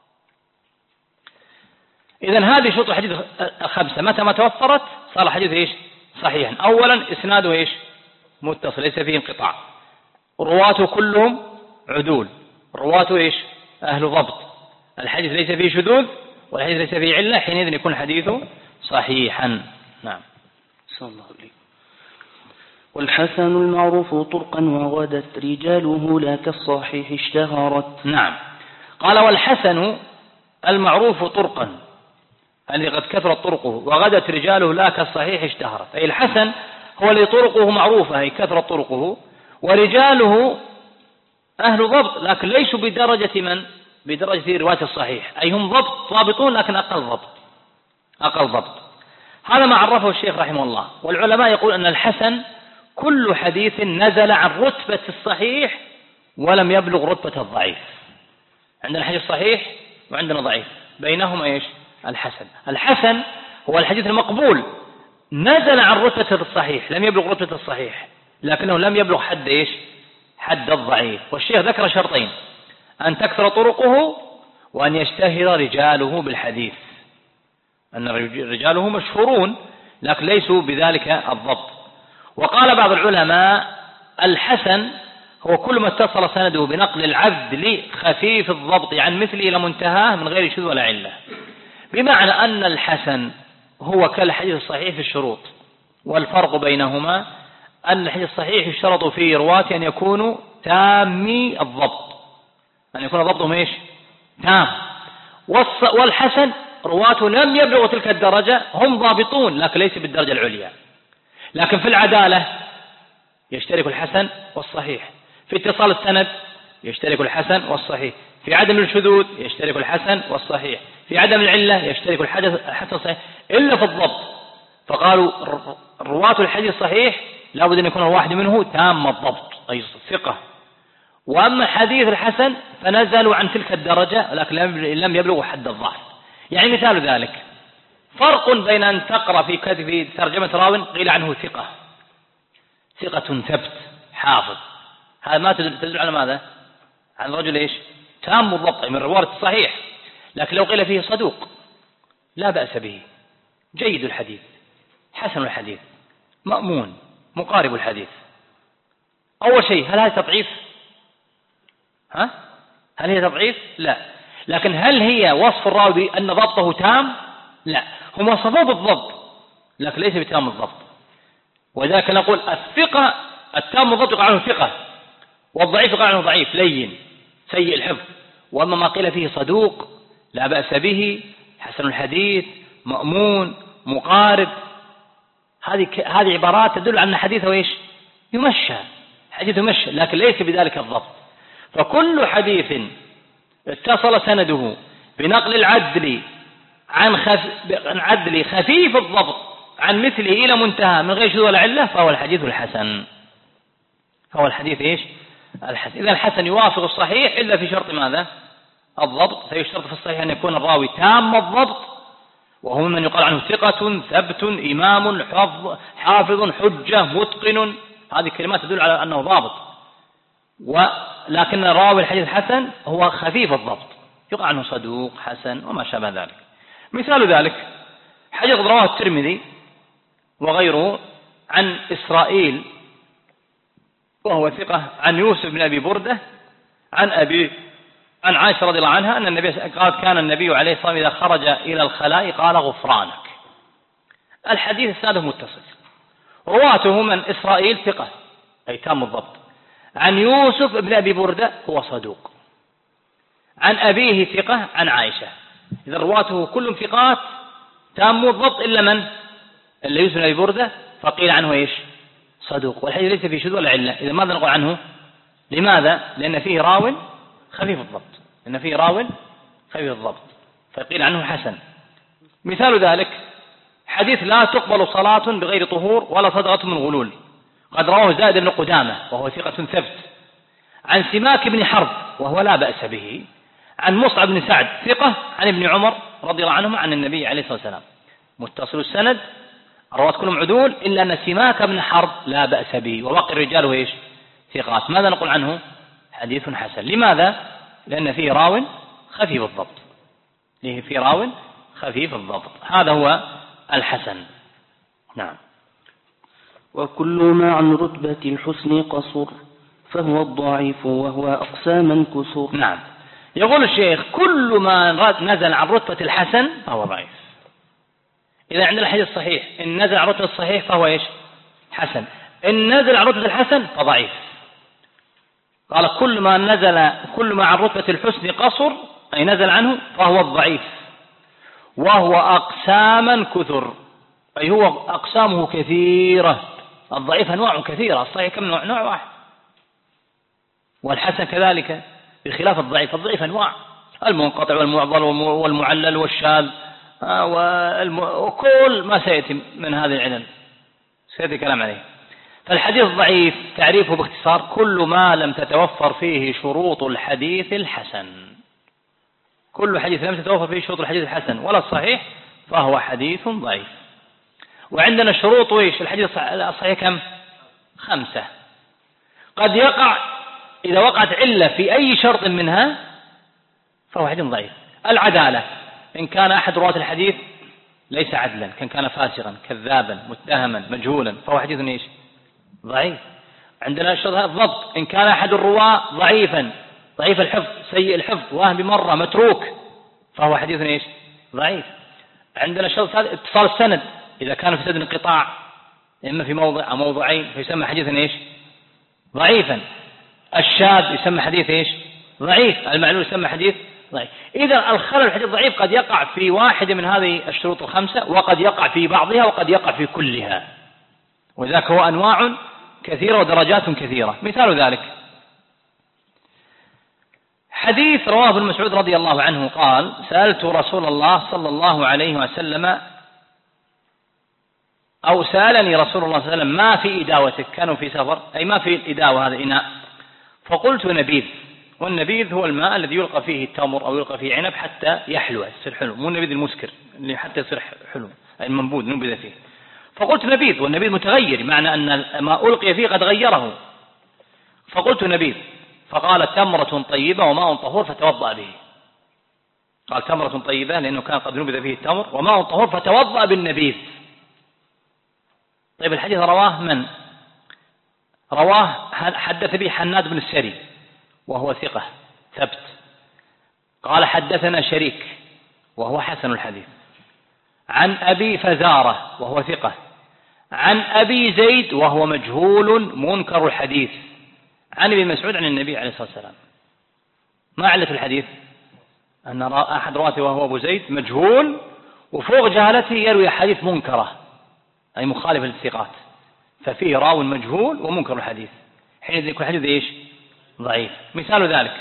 إذن هذه شروط الحديث الخمسة، متى ما توفرت صار الحديث إيش؟ صحيحا. أولا إسناده إيش؟ متصل، ليس فيه انقطاع، رواته كلهم عدول، رواته إيش؟ أهل ضبط، الحديث ليس فيه شذوذ والحديث ليس فيه علة، حينئذ يكون حديثه صحيحا. نعم. صلى الله عليه. والحسن المعروف طرقا وغدت رجاله لا كالصحيح اشتهرت. نعم. قال: والحسن المعروف طرقا. الذي قد كثرت طرقه وغدت رجاله لا كالصحيح اشتهرت. أي الحسن هو الذي طرقه معروفة أي كثرت طرقه ورجاله أهل ضبط لكن ليسوا بدرجة من؟ بدرجة رواية الصحيح، أي هم ضبط ضابطون لكن أقل ضبط أقل ضبط. هذا ما عرفه الشيخ رحمه الله. والعلماء يقول أن الحسن كل حديث نزل عن رتبة الصحيح ولم يبلغ رتبة الضعيف. عندنا حديث صحيح وعندنا ضعيف، بينهما إيش؟ الحسن. الحسن هو الحديث المقبول نزل عن رتبة الصحيح، لم يبلغ رتبة الصحيح لكنه لم يبلغ حد إيش؟ حد الضعيف. والشيخ ذكر شرطين: أن تكثر طرقه وأن يشتهر رجاله بالحديث، أن رجاله مشهورون لكن ليسوا بذلك الضبط. وقال بعض العلماء الحسن هو كل ما اتصل سنده بنقل العبد خفيف الضبط عن مثله إلى منتهاه من غير شذوذ ولا علة، بمعنى أن الحسن هو كالحديث الصحيح في الشروط، والفرق بينهما أن الحديث الصحيح يشترط فيه رواة أن يكونوا تامي الضبط، أن يكون ضبطهم إيش؟ تام. والحسن رواته لم يبلغوا تلك الدرجة، هم ضابطون لكن ليس بالدرجة العليا. لكن في العدالة يشترك الحسن والصحيح، في اتصال السند يشترك الحسن والصحيح، في عدم الشذوذ يشترك الحسن والصحيح، في عدم العلة يشترك الحسن والصحيح إلا في الضبط. فقالوا رواة الحديث الصحيح لا بد أن يكون الواحد منه تام الضبط أي ثقة. وأما حديث الحسن فنزلوا عن تلك الدرجة لكن لم يبلغوا حد الضعف. يعني مثال ذلك فرق بين أن تقرأ في كتب ترجمة راو قيل عنه ثقة ثقة ثبت حافظ، هذا ما تدل على ماذا؟ عن رجل إيش؟ تام الضبط من رواية الصحيح. لكن لو قيل فيه صدوق لا بأس به، جيد الحديث، حسن الحديث، مأمون، مقارب الحديث. أول شيء هل هذا تضعيف؟ ها؟ هل هي تضعيف؟ لا. لكن هل هي وصف الراوي أن ضبطه تام؟ لا، هم وصفوه بالضبط لكن ليس بتام الضبط. وذلك نقول الثقة التام الضبط يقال عنه ثقة، والضعيف يقال عنه ضعيف لين سيء الحفظ. وأما ما قيل فيه صدوق لا بأس به، حسن الحديث، مأمون، مقارب، هذه هذه عبارات تدل على أن حديثه إيش؟ يمشى، حديثه يمشى لكن ليس بذلك الضبط. فكل حديث اتصل سنده بنقل العدل عن, خف... عن عدل خفيف الضبط عن مثله إلى منتهى من غير شذوذ ولا علة فهو الحديث الحسن. فهو الحديث إيش؟ الحسن. إذا الحسن يوافق الصحيح إلا في شرط ماذا؟ الضبط. فيشترط في الصحيح أن يكون الراوي تام الضبط، وهو من يقال عنه ثقة ثبت إمام حافظ حجة متقن، هذه كلمات تدل على أنه ضابط. ولكن راوي الحديث الحسن هو خفيف الضبط، يقال عنه صدوق حسن وما شابه ذلك. مثال ذلك حديث رواه الترمذي وغيره عن إسرائيل وهو ثقة عن يوسف بن أبي بردة عن أبي عن عائشة رضي الله عنها أن النبي قال كان النبي عليه الصلاة والسلام إذا خرج إلى الخلاء قال غفرانك. الحديث السادة متصل، رواته من إسرائيل ثقة أي تام الضبط، عن يوسف بن أبي بردة هو صدوق، عن أبيه ثقة عن عائشة. إذا رواته كلهم ثقات تام الضبط إلا من؟ إلا يوسف بن أبي بردة فقيل عنه إيش؟ صدوق. والحديث ليس فيه شذوذ ولا علة. إذا ماذا نقول عنه؟ لماذا؟ لأن فيه راو خفيف الضبط، لأن فيه راو خفيف الضبط فقيل عنه حسن. مثال ذلك حديث لا تقبل صلاة بغير طهور ولا صدقة من غلول، قد رواه زائد بن قدامة وهو ثقة ثبت، عن سماك بن حرب وهو لا بأس به، عن مصعب بن سعد ثقة عن ابن عمر رضي الله عنهما عن النبي عليه الصلاة والسلام، متصل السند، الرواة كلهم عدول إلا أن سماك بن حرب لا بأس به، وباقي الرجال هو إيش؟ ثقات. ماذا نقول عنه؟ حديث حسن. لماذا؟ لأن فيه راو خفيف الضبط، فيه في راو خفيف الضبط، هذا هو الحسن. نعم. وكل ما عن رتبة الحسن قصر فهو الضعيف وهو أقساما كسر. نعم. يقول الشيخ كل ما نزل عن رتبة الحسن فهو ضعيف. إذا عندنا الحديث الصحيح إن نزل عن رتبة الصحيح فهو إيش؟ حسن. إن نزل عن رتبة الحسن فضعيف. قال كل ما نزل كل ما عن رتبة الحسن قصر أي نزل عنه فهو الضعيف. وهو أقساما كثر، أي هو أقسامه كثيرة. الضعيف أنواع كثيرة، الصحيح كم نوع؟ نوع واحد. والحسن كذلك بخلاف الضعيف، الضعيف أنواع: المنقطع والمعضل والمعلل والشاذ وكل ما سيأتي من هذه العلل سيأتي كلام عليه. فالحديث الضعيف تعريفه باختصار: كل ما لم تتوفر فيه شروط الحديث الحسن. كل حديث لم تتوفر فيه شروط الحديث الحسن ولا الصحيح فهو حديث ضعيف. وعندنا شروط ويش الحديث الصحيح كم؟ خمسة. قد يقع إذا وقعت علة في أي شرط منها فهو حديث ضعيف. العدالة: إن كان أحد رواة الحديث ليس عدلا، كان كان فاسقا كذابا متهما مجهولا فهو حديث ايش؟ ضعيف. عندنا الشرط الضبط: إن كان أحد الرواة ضعيفا ضعيف الحفظ سيء الحفظ واهم بمرة متروك فهو حديث ايش؟ ضعيف. عندنا الشرط اتصال السند: إذا كان في سند انقطاع إما في موضع أو موضعين فيسمى حديثا ايش؟ ضعيفا. الشاذ يسمى حديث ايش؟ ضعيف. المعلول يسمى حديث ضعيف. إذا الخلل الحديث الضعيف قد يقع في واحدة من هذه الشروط الخمسة، وقد يقع في بعضها، وقد يقع في كلها، وذاك هو أنواع كثيرة ودرجات كثيرة. مثال ذلك حديث رواه ابن مسعود رضي الله عنه قال: سألت رسول الله صلى الله عليه وسلم أو سألني رسول الله صلى الله عليه وسلم: ما في إداوتك؟ كانوا في سفر، أي ما في الإداوة هذا إناء. فقلت: نبيذ. والنبيذ هو الماء الذي يلقى فيه التمر أو يلقى فيه عنب حتى يحلو يصير حلو، مو النبيذ المسكر اللي حتى يصير حلو، أي المنبوذ نبذ فيه. فقلت: نبيذ. والنبيذ متغير، معنى أن ما ألقي فيه قد غيره. فقلت: نبيذ. فقال: تمرة طيبة وماء طهور فتوضأ به. قال تمرة طيبة لأنه كان قد نبذ فيه التمر، وماء طهور فتوضأ بالنبيذ. طيب الحديث رواه من؟ رواه حدث به حناد بن السري وهو ثقة ثبت. قال حدثنا شريك وهو حسن الحديث، عن أبي فزارة وهو ثقة، عن أبي زيد وهو مجهول منكر الحديث، عن ابن مسعود عن النبي عليه الصلاة والسلام. ما علة الحديث؟ أن أحد رواته وهو أبو زيد مجهول، وفوق جهالته يروي حديث منكرة أي مخالف للثقات، ففيه راو مجهول ومنكر الحديث، حين يكون الحديث إيش؟ ضعيف. مثال ذلك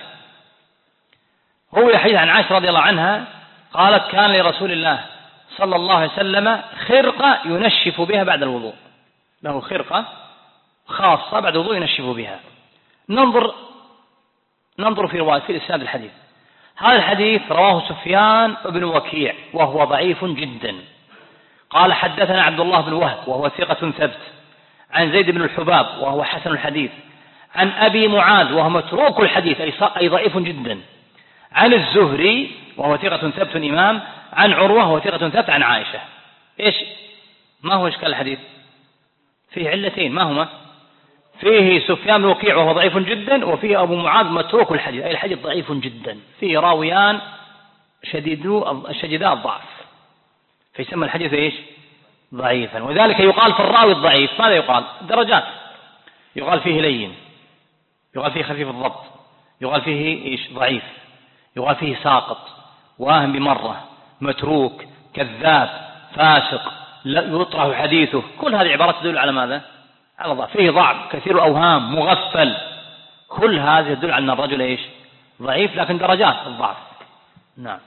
روي حديث عن عائشة رضي الله عنها قالت: كان لرسول الله صلى الله عليه وسلم خرقة ينشف بها بعد الوضوء، له خرقة خاصة بعد الوضوء ينشف بها. ننظر ننظر في رواية في الإسناد الحديث. هذا الحديث رواه سفيان بن وكيع وهو ضعيف جدا. قال حدثنا عبد الله بن وهب وهو ثقة ثبت، عن زيد بن الحباب وهو حسن الحديث، عن أبي معاذ وهو متروك الحديث أي ضعيف جدا، عن الزهري وهو ثقة ثبت إمام، عن عروة وهو ثقة ثبت، عن عائشة. إيش ما هو إشكال الحديث؟ فيه علتين، ما هما؟ فيه سفيان بن وكيع وهو ضعيف جدا، وفيه أبو معاذ متروك الحديث أي الحديث ضعيف جدا، فيه راويان شديدو شديدا الضعف، فيسمى الحديث إيش؟ ضعيفا. وذلك يقال في الراوي الضعيف ماذا يقال؟ درجات، يقال فيه لين، يقال فيه خفيف الضبط، يقال فيه إيش؟ ضعيف، يقال فيه ساقط، واهم بمرة، متروك، كذاب، فاسق، يطرح حديثه. كل هذه عبارات تدل على ماذا؟ على ضعف، فيه ضعف، كثير الأوهام، مغفل. كل هذا يدل على أن الرجل إيش؟ ضعيف، لكن درجات الضعف. نعم.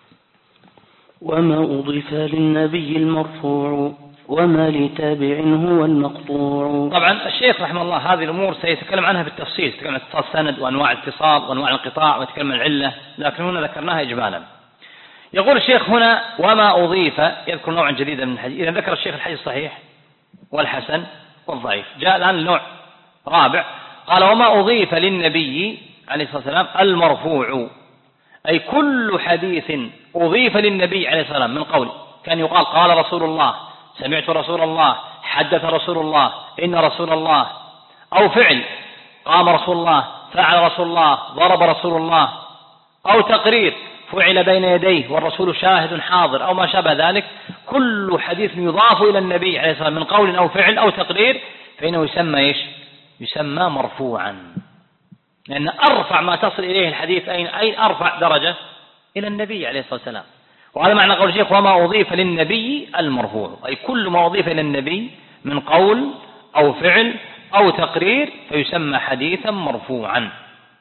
وما أضيف للنبي المرفوع وما لتابع هو المقطوع. طبعا الشيخ رحمه الله هذه الأمور سيتكلم عنها بالتفصيل، يتكلم عن اتصال السند وأنواع الاتصال وأنواع الانقطاع ويتكلم عن العلة، لكن هنا ذكرناها إجمالا. يقول الشيخ هنا وما أضيف، يذكر نوعا جديدا من الحديث. إذا ذكر الشيخ الحديث الصحيح والحسن والضعيف، جاء الآن النوع رابع، قال وما أضيف للنبي عليه الصلاة والسلام المرفوع، أي كل حديث أضيف للنبي عليه الصلاة والسلام من قول، كان يقال قال رسول الله، سمعت رسول الله، حدث رسول الله، إن رسول الله، أو فعل قام رسول الله، فعل رسول الله، ضرب رسول الله، أو تقرير فعل بين يديه والرسول شاهد حاضر، أو ما شابه ذلك. كل حديث يضاف إلى النبي عليه الصلاة والسلام من قول أو فعل أو تقرير فإنه يسمى إيش؟ يسمى مرفوعا، لأن أرفع ما تصل إليه الحديث أين أين أرفع درجة؟ إلى النبي عليه الصلاة والسلام. وهذا معنى قول الشيخ وما أضيف للنبي المرفوع، أي كل ما أضيف إلى النبي من قول أو فعل أو تقرير فيسمى حديثا مرفوعا.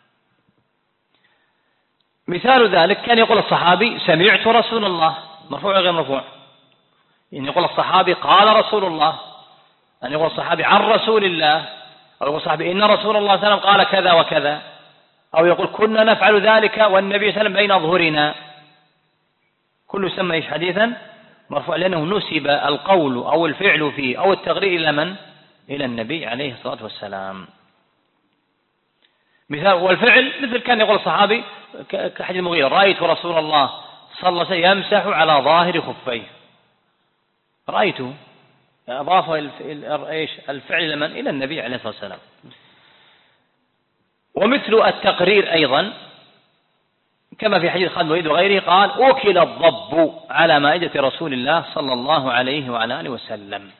مثال ذلك كان يقول الصحابي سمعت رسول الله، مرفوع غير مرفوع؟ يعني يقول الصحابي قال رسول الله، أن يقول الصحابي عن رسول الله، أو يقول الصحابي إن رسول الله صلى الله عليه وسلم قال كذا وكذا، أو يقول كنا نفعل ذلك والنبي صلى الله عليه وسلم بين أظهرنا، كله يسمى حديثا مرفوع لأنه نسب القول أو الفعل فيه أو التقرير إلى من؟ إلى النبي عليه الصلاة والسلام. مثال والفعل مثل كان يقول الصحابي كحديث المغيرة رأيت رسول الله صلى الله عليه وسلم يمسح على ظاهر خفيه، رأيته، أضاف الفعل إلى من؟ إلى النبي عليه الصلاة والسلام. ومثل التقرير أيضا كما في حديث خالد بن الوليد وغيره قال أكل الضب على مائدة رسول الله صلى الله عليه وعلى آله وسلم،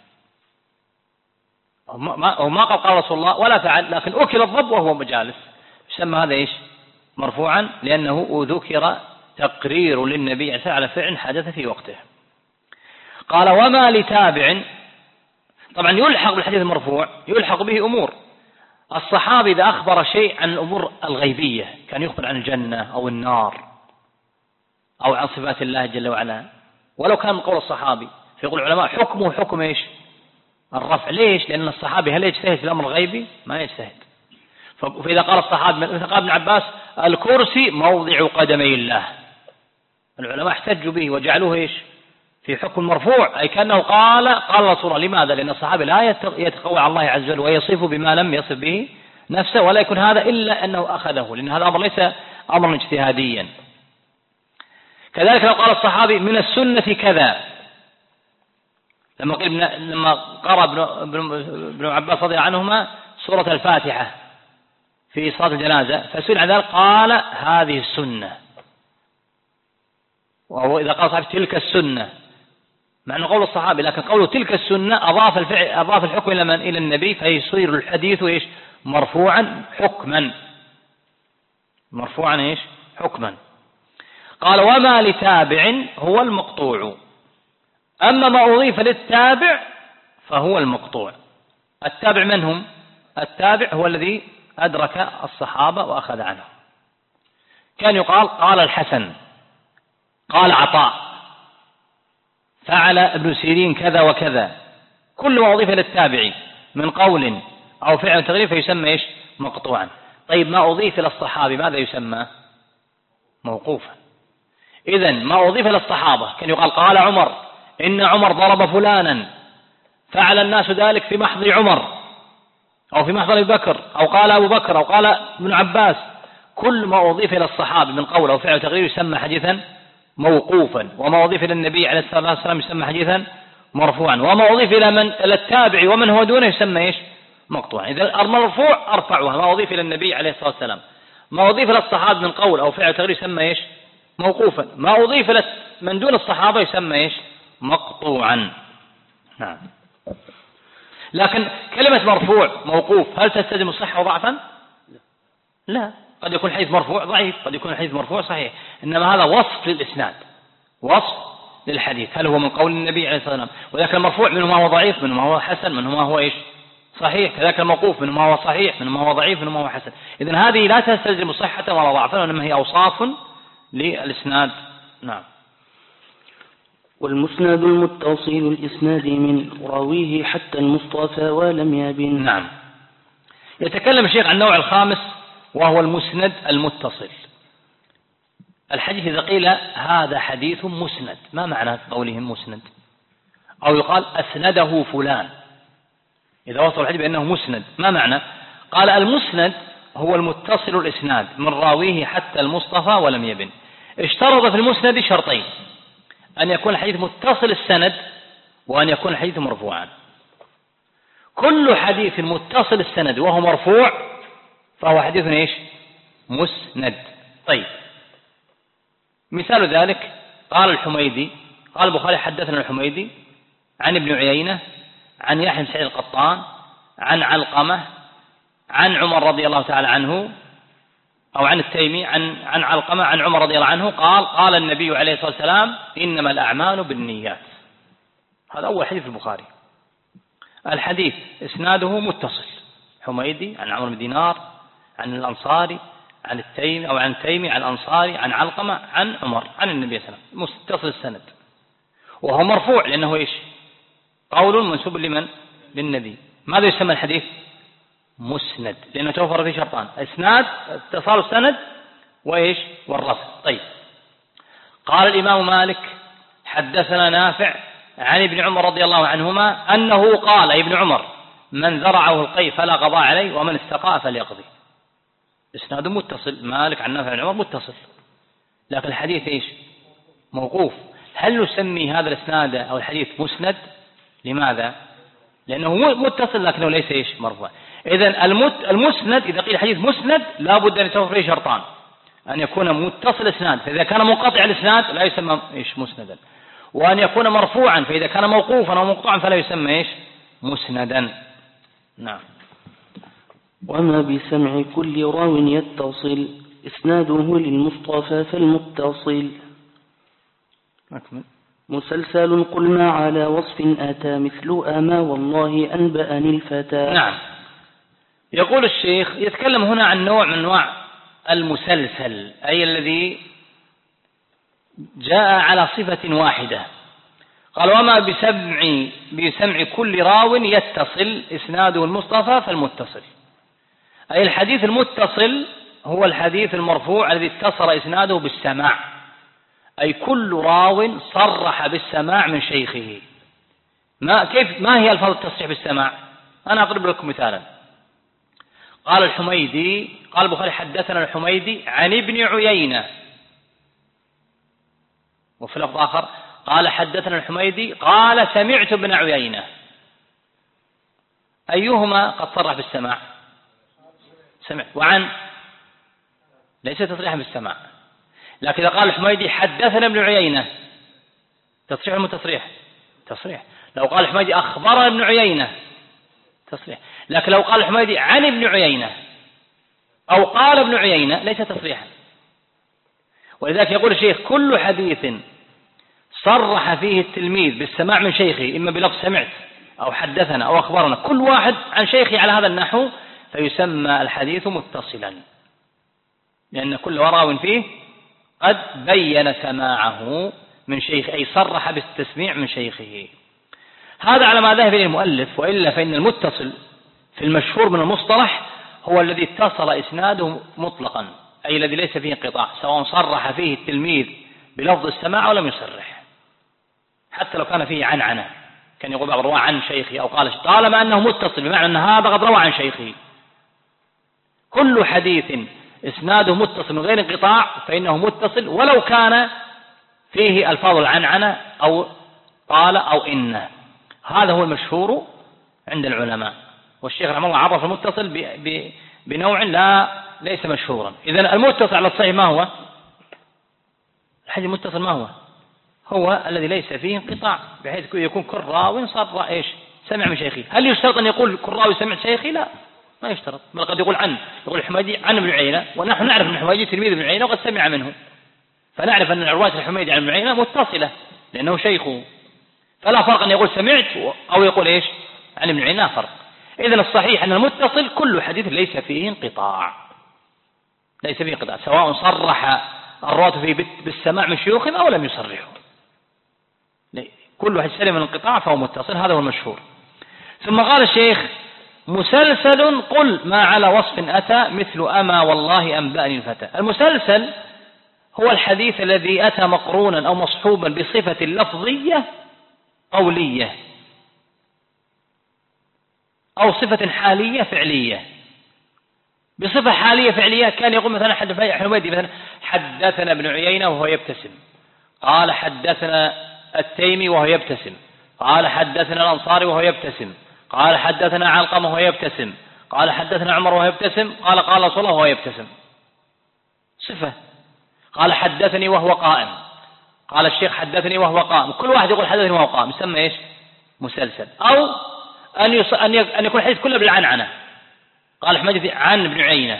وما قال قال رسول الله ولا فعل، لكن أكل الضب وهو مجالس، يسمى هذا إيش؟ مرفوعا، لأنه ذكر تقرير للنبي على فعل حدث في وقته. قال وما لتابع، طبعا يلحق بالحديث المرفوع يلحق به أمور. الصحابي إذا أخبر شيء عن الأمور الغيبية، كان يخبر عن الجنة أو النار أو عن صفات الله جل وعلا، ولو كان من قول الصحابي، فيقول العلماء حكمه حكم إيش؟ الرفع. ليش؟ لأن الصحابي هل يجتهد في الأمر الغيبي؟ ما يجتهد. فإذا قال الصحابي مثل قال ابن عباس الكرسي موضع قدمي الله، العلماء احتجوا به وجعلوه إيش؟ في حكم مرفوع، أي كأنه قال قال رسول الله. لماذا؟ لأن الصحابي لا يتقوى على الله عز وجل ويصف بما لم يصف به نفسه، ولا يكون هذا إلا أنه أخذه، لأن هذا الأمر ليس أمرا اجتهاديا. كذلك لو قال الصحابي من السنة كذا، لما قيل لما قرأ ابن عباس رضي الله عنهما سورة الفاتحة في صلاة الجنازة فسئل عن ذلك قال هذه السنة، وإذا قال صحابي تلك السنة، مع أنه قول الصحابي، لكن قوله تلك السنة أضاف الفعل أضاف الحكم إلى من؟ إلى النبي، فيصير الحديث إيش؟ مرفوعا حكما، مرفوعا إيش؟ حكما. قال وما لتابع هو المقطوع، أما ما أضيف للتابع فهو المقطوع. التابع من هم؟ التابع هو الذي أدرك الصحابة وأخذ عنهم. كان يقال قال الحسن، قال عطاء، فعل ابن سيرين كذا وكذا، كل ما أضيف للتابع من قول أو فعل تقرير فيسمى إيش؟ مقطوعا. طيب ما أضيف إلى الصحابي ماذا يسمى؟ موقوفا. إذن ما أضيف إلى الصحابة كان يقال قال عمر إن عمر ضرب فلانا، فعل الناس ذلك في محض عمر أو في محضر أبي بكر، أو قال أبو بكر أو قال ابن عباس، كل ما أضيف إلى الصحابة من قول أو فعل تقرير يسمى حديثا موقوفا، وما أضيف إلى النبي عليه الصلاة والسلام يسمى حديثا مرفوعا، وما أضيف إلى من إلى التابع ومن هو دونه يسمى إيش؟ مقطوعا. إذا المرفوع أرفعها ما أضيف إلى النبي عليه الصلاة والسلام، ما أضيف إلى الصحابة من قول أو فعل تقرير يسمى إيش؟ موقوفا، ما أضيف إلى من دون الصحابة يسمى إيش؟ مقطوعا. نعم. لكن كلمة مرفوع موقوف هل تستلزم صحة وضعفا؟ لا، قد يكون الحديث مرفوع ضعيف، قد يكون الحديث مرفوع صحيح، إنما هذا وصف للإسناد، وصف للحديث، هل هو من قول النبي عليه الصلاة والسلام. وذاك المرفوع منه ما هو ضعيف، منه ما هو حسن، منه ما هو إيش؟ صحيح. كذلك الموقوف منه ما هو صحيح، منه ما هو ضعيف، منه ما هو حسن. إذن هذه لا تستلزم صحة ولا ضعفا، وإنما هي أوصاف للإسناد. نعم. والمسند المتصل الإسناد من راويه حتى المصطفى ولم يبن. نعم. يتكلم الشيخ عن النوع الخامس وهو المسند المتصل. الحديث إذا قيل هذا حديث مسند، ما معنى قولهم مسند؟ أو يقال أسنده فلان، إذا وصل الحديث بأنه مسند ما معنى؟ قال المسند هو المتصل الإسناد من راويه حتى المصطفى ولم يبن. اشترط في المسند شرطين: أن يكون الحديث متصل السند، وأن يكون الحديث مرفوعا. كل حديث متصل السند وهو مرفوع فهو حديث إيش؟ مسند. طيب، مثال ذلك قال الحميدي، قال البخاري حدثنا الحميدي عن ابن عيينة عن يحيى بن سعيد القطان عن علقمة عن عمر رضي الله تعالى عنه أو عن التيمي عن عن علقمة عن عمر رضي الله عنه قال قال النبي عليه الصلاة والسلام إنما الأعمال بالنيات. هذا أول حديث في البخاري. الحديث إسناده متصل، حميدي عن عمرو بن دينار عن الأنصاري عن التيمي أو عن التيمي عن الأنصاري عن علقمة عن عمر عن النبي صلى الله عليه وسلم، متصل السند، وهو مرفوع لأنه إيش؟ قول منسوب لمن؟ للنبي. ماذا يسمى الحديث؟ مسند، لأنه توفر فيه شرطان: إسناد اتصال السند وإيش؟ والرفع. طيب، قال الإمام مالك حدثنا نافع عن ابن عمر رضي الله عنهما أنه قال ابن عمر: من ذرعه القيء فلا قضاء عليه ومن استقاء فليقضي. إسناد متصل، مالك عن نافع عن عمر متصل، لكن الحديث إيش؟ موقوف. هل نسمي هذا الإسناد أو الحديث مسند؟ لماذا؟ لأنه متصل لكنه ليس إيش؟ مرفوع. إذن المسند إذا قيل حديث مسند لا بد أن يتوفر فيه شرطان: أن يكون متصل إسناد، فإذا كان منقطع الإسناد لا يسمى إيش؟ مسندا، وأن يكون مرفوعا، فإذا كان موقوفا أو مقطوعا فلا يسمى إيش؟ مسندا. نعم. وما بسمع كل راو يتصل إسناده للمصطفى فالمتصل. أكمل. مسلسل قل ما على وصف أتى مثل أما والله أنبأني الفتى. نعم. يقول الشيخ يتكلم هنا عن نوع من أنواع المسلسل، أي الذي جاء على صفة واحدة. قال: وما بسمع بسمع كل راو يتصل إسناده المصطفى فالمتصل، أي الحديث المتصل هو الحديث المرفوع الذي اتصل إسناده بالسماع، أي كل راو صرح بالسماع من شيخه. ما كيف ما هي ألفاظ التصريح بالسماع؟ أنا أضرب لكم مثالا. قال الحميدي قال البخاري: حدثنا الحميدي عن ابن عيينة، وفي لفظ آخر قال: حدثنا الحميدي قال سمعت ابن عيينة. أيهما قد صرح بالسماع؟ سمع. وعن ليس تصريحا بالسماع، لكن إذا قال الحميدي حدثنا ابن عيينة تصريح المتصريح تصريح. لو قال الحميدي أخبرنا ابن عيينة تصريح، لكن لو قال الحميدي عن ابن عيينة أو قال ابن عيينة ليس تصريحا. ولذلك يقول الشيخ: كل حديث صرح فيه التلميذ بالسماع من شيخه، إما بلفظ سمعت أو حدثنا أو أخبرنا، كل واحد عن شيخه على هذا النحو، فيسمى الحديث متصلا، لأن كل راو فيه قد بين سماعه من شيخ، أي صرح بالتسميع من شيخه. هذا على ما ذهب إليه المؤلف، وإلا فإن المتصل في المشهور من المصطلح هو الذي اتصل إسناده مطلقا، أي الذي ليس فيه انقطاع، سواء صرح فيه التلميذ بلفظ السماع أو لم يصرح، حتى لو كان فيه عنعنة، كان يقول بعض الرواة عن شيخه أو قال، طالما أنه متصل بمعنى أن هذا قد روى عن شيخه. كل حديث إسناده متصل من غير انقطاع فإنه متصل، ولو كان فيه ألفاظ العنعنة أو قال أو إن. هذا هو المشهور عند العلماء، والشيخ رحمه الله عرف المتصل بنوع لا ليس مشهورا. إذن المتصل على الصحيح ما هو؟ الحديث المتصل ما هو؟ هو الذي ليس فيه انقطاع، بحيث يكون كل راو صار إيش؟ سمع من شيخه. هل يشترط أن يقول كل راوي سمع شيخي؟ لا، ما يشترط، بل قد يقول عن يقول الحميدي عن ابن عيينة، ونحن نعرف أن الحميدي تلميذ ابن عيينة وقد سمع منه، فنعرف أن رواية الحميدي عن ابن عيينة متصلة لأنه شيخه، فلا فرق أن يقول سمعت أو يقول إيش؟ عن ابن عيينة، فرق. إذن الصحيح أن المتصل كل حديث ليس فيه انقطاع، ليس فيه انقطاع، سواء صرح الرواة فيه بالسماع من شيوخهم أو لم يصرحوا، كل واحد سلم من الانقطاع فهو متصل. هذا هو المشهور. ثم قال الشيخ: مسلسل قل ما على وصف أتى مثل أما والله أنبأني الفتى. المسلسل هو الحديث الذي أتى مقرونا أو مصحوبا بصفة لفظية قولية أو صفة حالية فعلية. بصفة حالية فعلية كان يقول مثلا حميدي مثلا حدثنا ابن عيينة وهو يبتسم، قال حدثنا التيمي وهو يبتسم، قال حدثنا الأنصاري وهو يبتسم، قال حدثنا علقمة وهو يبتسم، قال حدثنا عمر وهو يبتسم، قال قال رسول الله وهو يبتسم. صفة. قال حدثني وهو قائم، قال الشيخ حدثني وهو قائم، كل واحد يقول حدثني وهو قائم، يسمى إيش؟ مسلسل. أو أن يص... أن, ي... أن يكون الحديث كله بالعنعنة، قال حميدي عن ابن عيينة،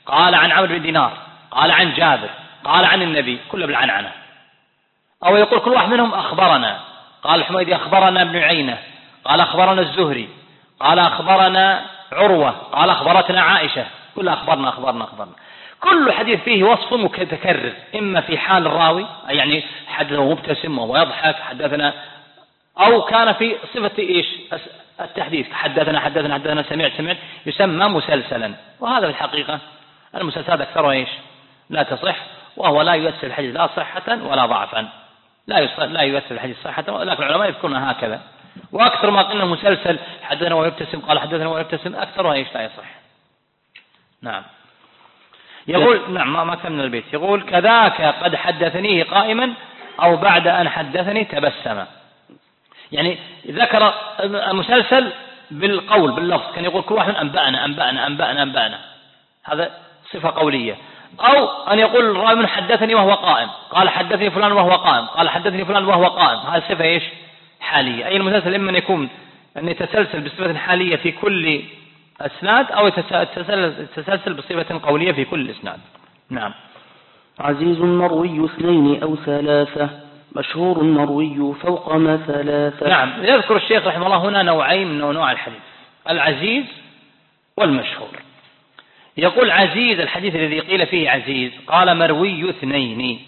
قال عن عمرو بن دينار، قال عن جابر، قال عن النبي، كله بالعنعنة. أو يقول كل واحد منهم أخبرنا، قال الحميدي أخبرنا ابن عيينة، قال أخبرنا الزهري، قال أخبرنا عروة، قال أخبرتنا عائشة، كل أخبرنا أخبرنا أخبرنا. كل حديث فيه وصف متكرر، إما في حال الراوي يعني حدثه مبتسم وهو يضحك حدثنا، أو كان في صفة إيش التحديث حدثنا حدثنا حدثنا سمعت سمعت، يسمى مسلسلا. وهذا في الحقيقة المسلسلات أكثرها إيش لا تصح، وهو لا يؤثر الحديث لا صحة ولا ضعفا، لا لا يؤثر الحديث صحة، لكن العلماء يذكرون هكذا. وأكثر ما قلنا مسلسل حدثنا ويبتسم قال حدثنا ويبتسم أكثرها إيش لا يصح. نعم. يقول نعم ما كمل البيت. يقول كذاك قد حدثنيه قائما أو بعد أن حدثني تبسم. يعني ذكر المسلسل بالقول باللفظ، كان يقول كل واحد أنبأنا أنبأنا أنبأنا أنبأنا، هذا صفة قولية. أو أن يقول الراوي حدثني وهو قائم، قال حدثني فلان وهو قائم، قال حدثني فلان وهو قائم، هذا صفة إيش حالية. أي المسلسل إما أن يكون أن يتسلسل بصفة حالية في كل أسناد، أو يتسلسل بصفة قولية في كل إسناد. نعم. عزيز مروي اثنين أو ثلاثة، مشهور مروي فوق ما ثلاثة. نعم. يذكر الشيخ رحمه الله هنا نوعين من أنواع الحديث، العزيز والمشهور. يقول عزيز الحديث الذي قيل فيه عزيز، قال مروي اثنين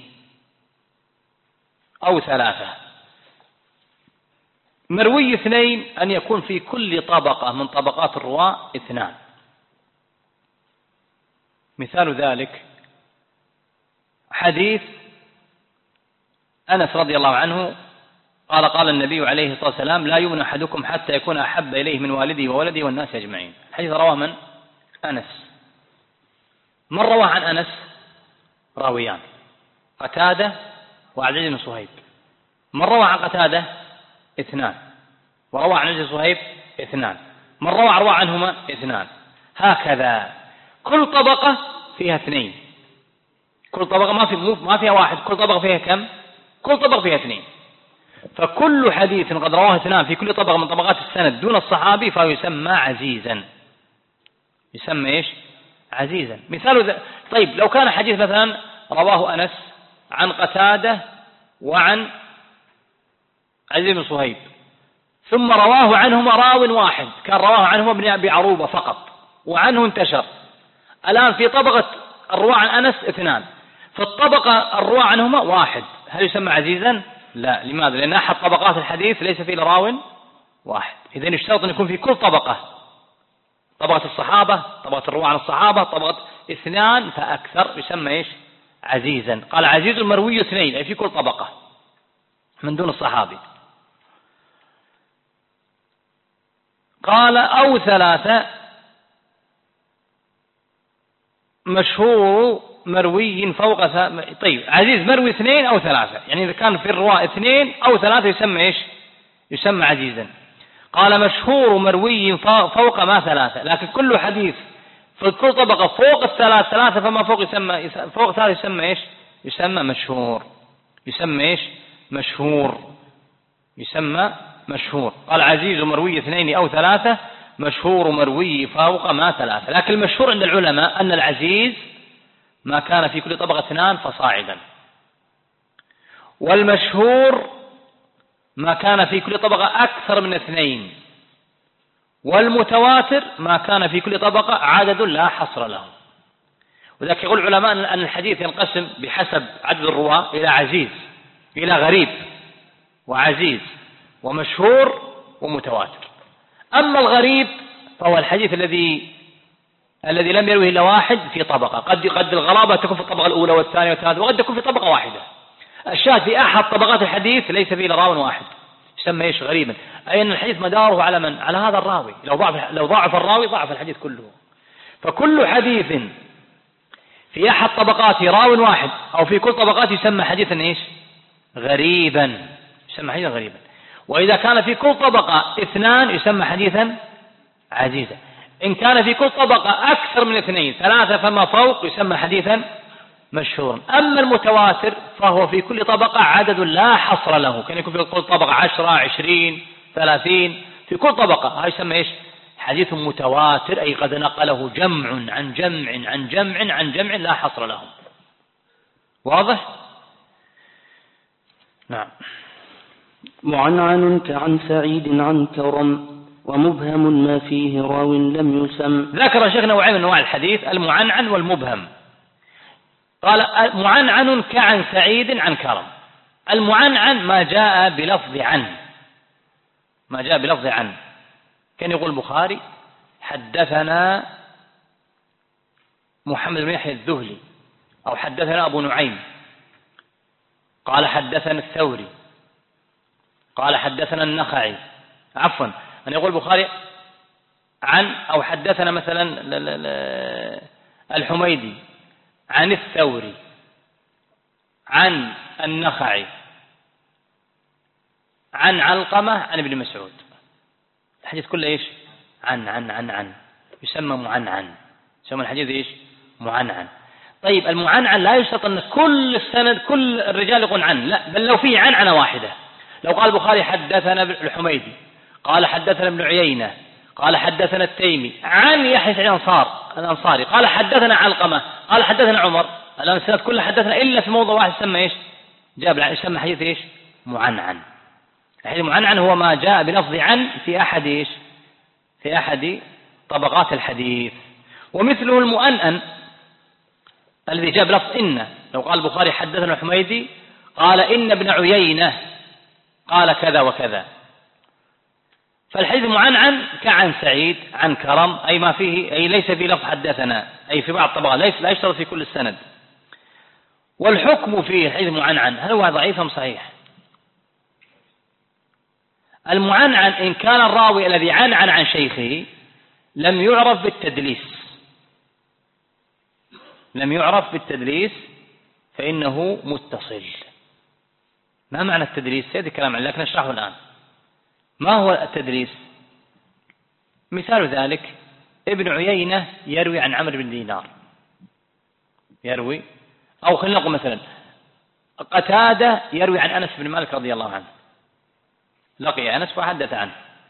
أو ثلاثة. مروي اثنين أن يكون في كل طبقة من طبقات الرواة اثنان. مثال ذلك حديث أنس رضي الله عنه قال قال النبي عليه الصلاة والسلام لا يؤمن أحدكم حتى يكون أحب إليه من والده وولده والناس أجمعين. حديث رواه من؟ أنس. من رواه عن أنس؟ راويان، قتادة وعبد بن صهيب. من روى عن قتادة؟ اثنان. وروى عن عبد صهيب؟ اثنان. من روى روى عنهما؟ اثنان. هكذا كل طبقة فيها اثنين، كل طبقة ما في ما فيها واحد، كل طبقة فيها كم؟ كل طبقة فيها اثنين. فكل حديث قد رواه اثنان في كل طبقة من طبقات السند دون الصحابي فهو يسمى عزيزا. يسمى ايش؟ عزيزا. مثال ذا... طيب لو كان حديث مثلا رواه أنس عن قتادة وعن عبد بن صهيب، ثم رواه عنهما راو واحد، كان رواه عنهما ابن أبي عروبة فقط وعنه انتشر. الآن في طبقة الرواة عن أنس اثنان، في الطبقة الرواة عنهما واحد، هل يسمى عزيزا؟ لا. لماذا؟ لأن أحد طبقات الحديث ليس فيه راو واحد. إذن يشترط أن يكون في كل طبقة، طبقة الصحابة، طبقة الرواة عن الصحابة، طبقة اثنان فأكثر، يسمى إيش؟ عزيزا. قال عزيز المروي اثنين، أي في كل طبقة من دون الصحابي. قال أو ثلاثة، مشهور مروي فوق ث... طيب عزيز مروي اثنين أو ثلاثة، يعني إذا كان في الرواة اثنين أو ثلاثة يسمى إيش؟ يسمى عزيزا. قال مشهور مروي فوق ما ثلاثة، لكن كل حديث في كل طبقة فوق الثلاث ثلاثة فما فوق يسمى فوق ثلاثة يسمى إيش؟ يسمى مشهور. يسمى إيش؟ مشهور. يسمى مشهور. قال عزيز مروي اثنين أو ثلاثة، مشهور مروي فوق ما ثلاثة. لكن المشهور عند العلماء أن العزيز ما كان في كل طبقة اثنان فصاعدا، والمشهور ما كان في كل طبقة أكثر من اثنين، والمتواتر ما كان في كل طبقة عدد لا حصر له. وذلك يقول العلماء أن الحديث ينقسم بحسب عدد الرواة إلى عزيز، إلى غريب وعزيز ومشهور ومتواتر. أما الغريب فهو الحديث الذي الذي لم يروه إلا واحد في طبقة، قد قد الغرابة تكون في الطبقة الأولى والثانية والثالثة، وقد تكون في طبقة واحدة. الشاهد في أحد طبقات الحديث ليس فيه إلا راو واحد، يسمى إيش؟ غريبا. أي أن الحديث مداره على من؟ على هذا الراوي. لو ضعف لو ضعف الراوي ضعف الحديث كله. فكل حديث في أحد طبقاته راو واحد أو في كل طبقات يسمى حديثا إيش؟ غريبا. يسمى حديثا غريبا. وإذا كان في كل طبقة اثنان يسمى حديثا عزيزا. إن كان في كل طبقة أكثر من اثنين ثلاثة فما فوق يسمى حديثا مشهورا. أما المتواتر فهو في كل طبقة عدد لا حصر له، كان يكون في كل طبقة عشرة عشرين ثلاثين، في كل طبقة هذا يسمى إيش؟ حديث متواتر أي قد نقله جمع عن جمع عن جمع عن جمع لا حصر لهم. واضح؟ نعم. معنعن كعن سعيد عن كرم ومبهم ما فيه راو لم يسم. ذكر شيخنا نوعين من أنواع الحديث المعنعن والمبهم. قال معنعن كعن سعيد عن كرم. المعنعن ما جاء بلفظ عن، ما جاء بلفظ عن، كان يقول البخاري حدثنا محمد بن يحيى الذهلي أو حدثنا أبو نعيم قال حدثنا الثوري قال حدثنا النخعي، عفوا أن يقول البخاري عن أو حدثنا مثلا الحميدي عن الثوري عن النخعي عن علقمة عن ابن مسعود. الحديث كله إيش؟ عن عن عن عن يسمى معنعن، يسمى الحديث إيش؟ معنعن. طيب المعنعن لا يشترط أن كل السند كل الرجال يقول عن، لا، بل لو فيه عنعنة واحدة. لو قال البخاري حدثنا الحميدي قال حدثنا ابن عيينة قال حدثنا التيمي عن يحيى بن الأنصار الأنصاري قال حدثنا علقمة قال حدثنا عمر، الآن السند كله حدثنا إلا في موضوع واحد يسمى إيش؟ جاب يسمى حديث إيش؟ معنعن. الحديث المعنعن هو ما جاء بلفظ عن في أحد إيش؟ في أحد طبقات الحديث. ومثله المؤنن الذي جاء بلفظ إن. لو قال البخاري حدثنا الحميدي قال إن ابن عيينة قال كذا وكذا، فالحديث المعنعن كعن سعيد عن كرم أي ما فيه أي ليس في لفظ حدثنا أي في بعض الطبقات، ليس لا يشترط في كل السند. والحكم في الحديث المعنعن هل هو ضعيف أم صحيح؟ المعنعن إن كان الراوي الذي عنعن عن شيخه لم يعرف بالتدليس لم يعرف بالتدليس فإنه متصل. ما معنى التدليس؟ هذا كلام لكن نشرحه الآن. ما هو التدليس؟ مثال ذلك ابن عيينة يروي عن عمرو بن دينار يروي، أو خلينا نقول مثلا قتادة يروي عن أنس بن مالك رضي الله عنه، لقي أنس وحدث عنه،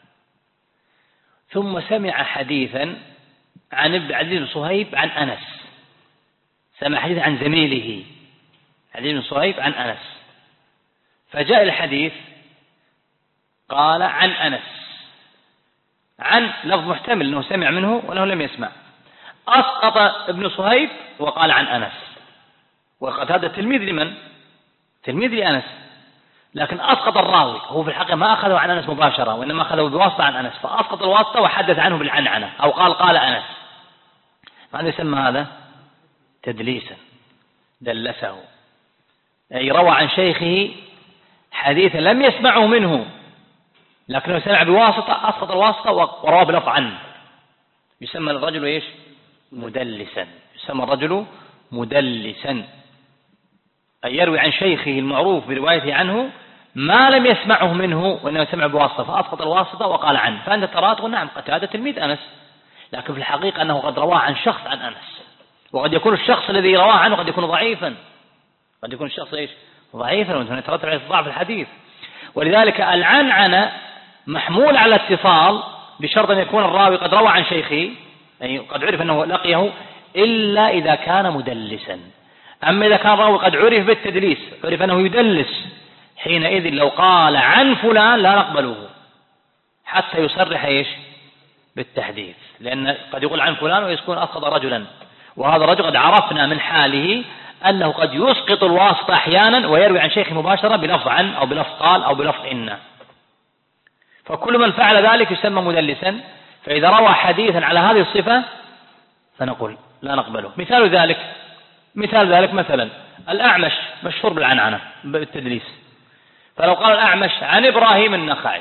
ثم سمع حديثا عن ابن عزيز بن صهيب عن أنس، سمع حديث عن زميله عزيز بن صهيب عن أنس، فجاء الحديث قال عن أنس، عن لفظ محتمل أنه سمع منه وأنه لم يسمع، أسقط ابن صهيب وقال عن أنس، وقد هذا تلميذ لمن؟ تلميذ لأنس، لكن أسقط الراوي، هو في الحقيقة ما أخذه عن أنس مباشرة وإنما أخذه بواسطة عن أنس، فأسقط الواسطة وحدث عنه بالعنعنة أو قال قال أنس. ماذا يسمى هذا؟ تدليسا، دلسه، أي روى عن شيخه حديثا لم يسمعه منه لكنه سمع بواسطة، أسقط الواسطة وروى بلفظ عنه. يسمى الرجل إيش؟ مدلسا، يسمى الرجل مدلسا، أي يروي عن شيخه المعروف بروايته عنه ما لم يسمعه منه وإنما سمع بواسطة فأسقط الواسطة وقال عنه. فأنت ترى تقول نعم قتادة تلميذ أنس، لكن في الحقيقة أنه قد رواه عن شخص عن أنس، وقد يكون الشخص الذي رواه عنه قد يكون ضعيفا، قد يكون الشخص إيش؟ ضعيفا، وأنت يترتب عليه ضعف الحديث. ولذلك العنعنة محمول على الاتصال بشرط أن يكون الراوي قد روى عن شيخه، أي قد عرف أنه لقيه، إلا إذا كان مدلسا. أما إذا كان الراوي قد عرف بالتدليس، عرف أنه يدلس، حينئذ لو قال عن فلان لا نقبله حتى يصرح إيش؟ بالتحديث، لأن قد يقول عن فلان ويكون أسقط رجلا، وهذا الرجل قد عرفنا من حاله أنه قد يسقط الواسطة أحيانا ويروي عن شيخه مباشرة بلفظ عن أو بلفظ قال أو بلفظ إن، فكل من فعل ذلك يسمى مدلسا. فإذا روى حديثا على هذه الصفة فنقول لا نقبله. مثال ذلك مثال ذلك مثلا الأعمش مشهور بالعنعنة بالتدليس، فلو قال الأعمش عن إبراهيم النخعي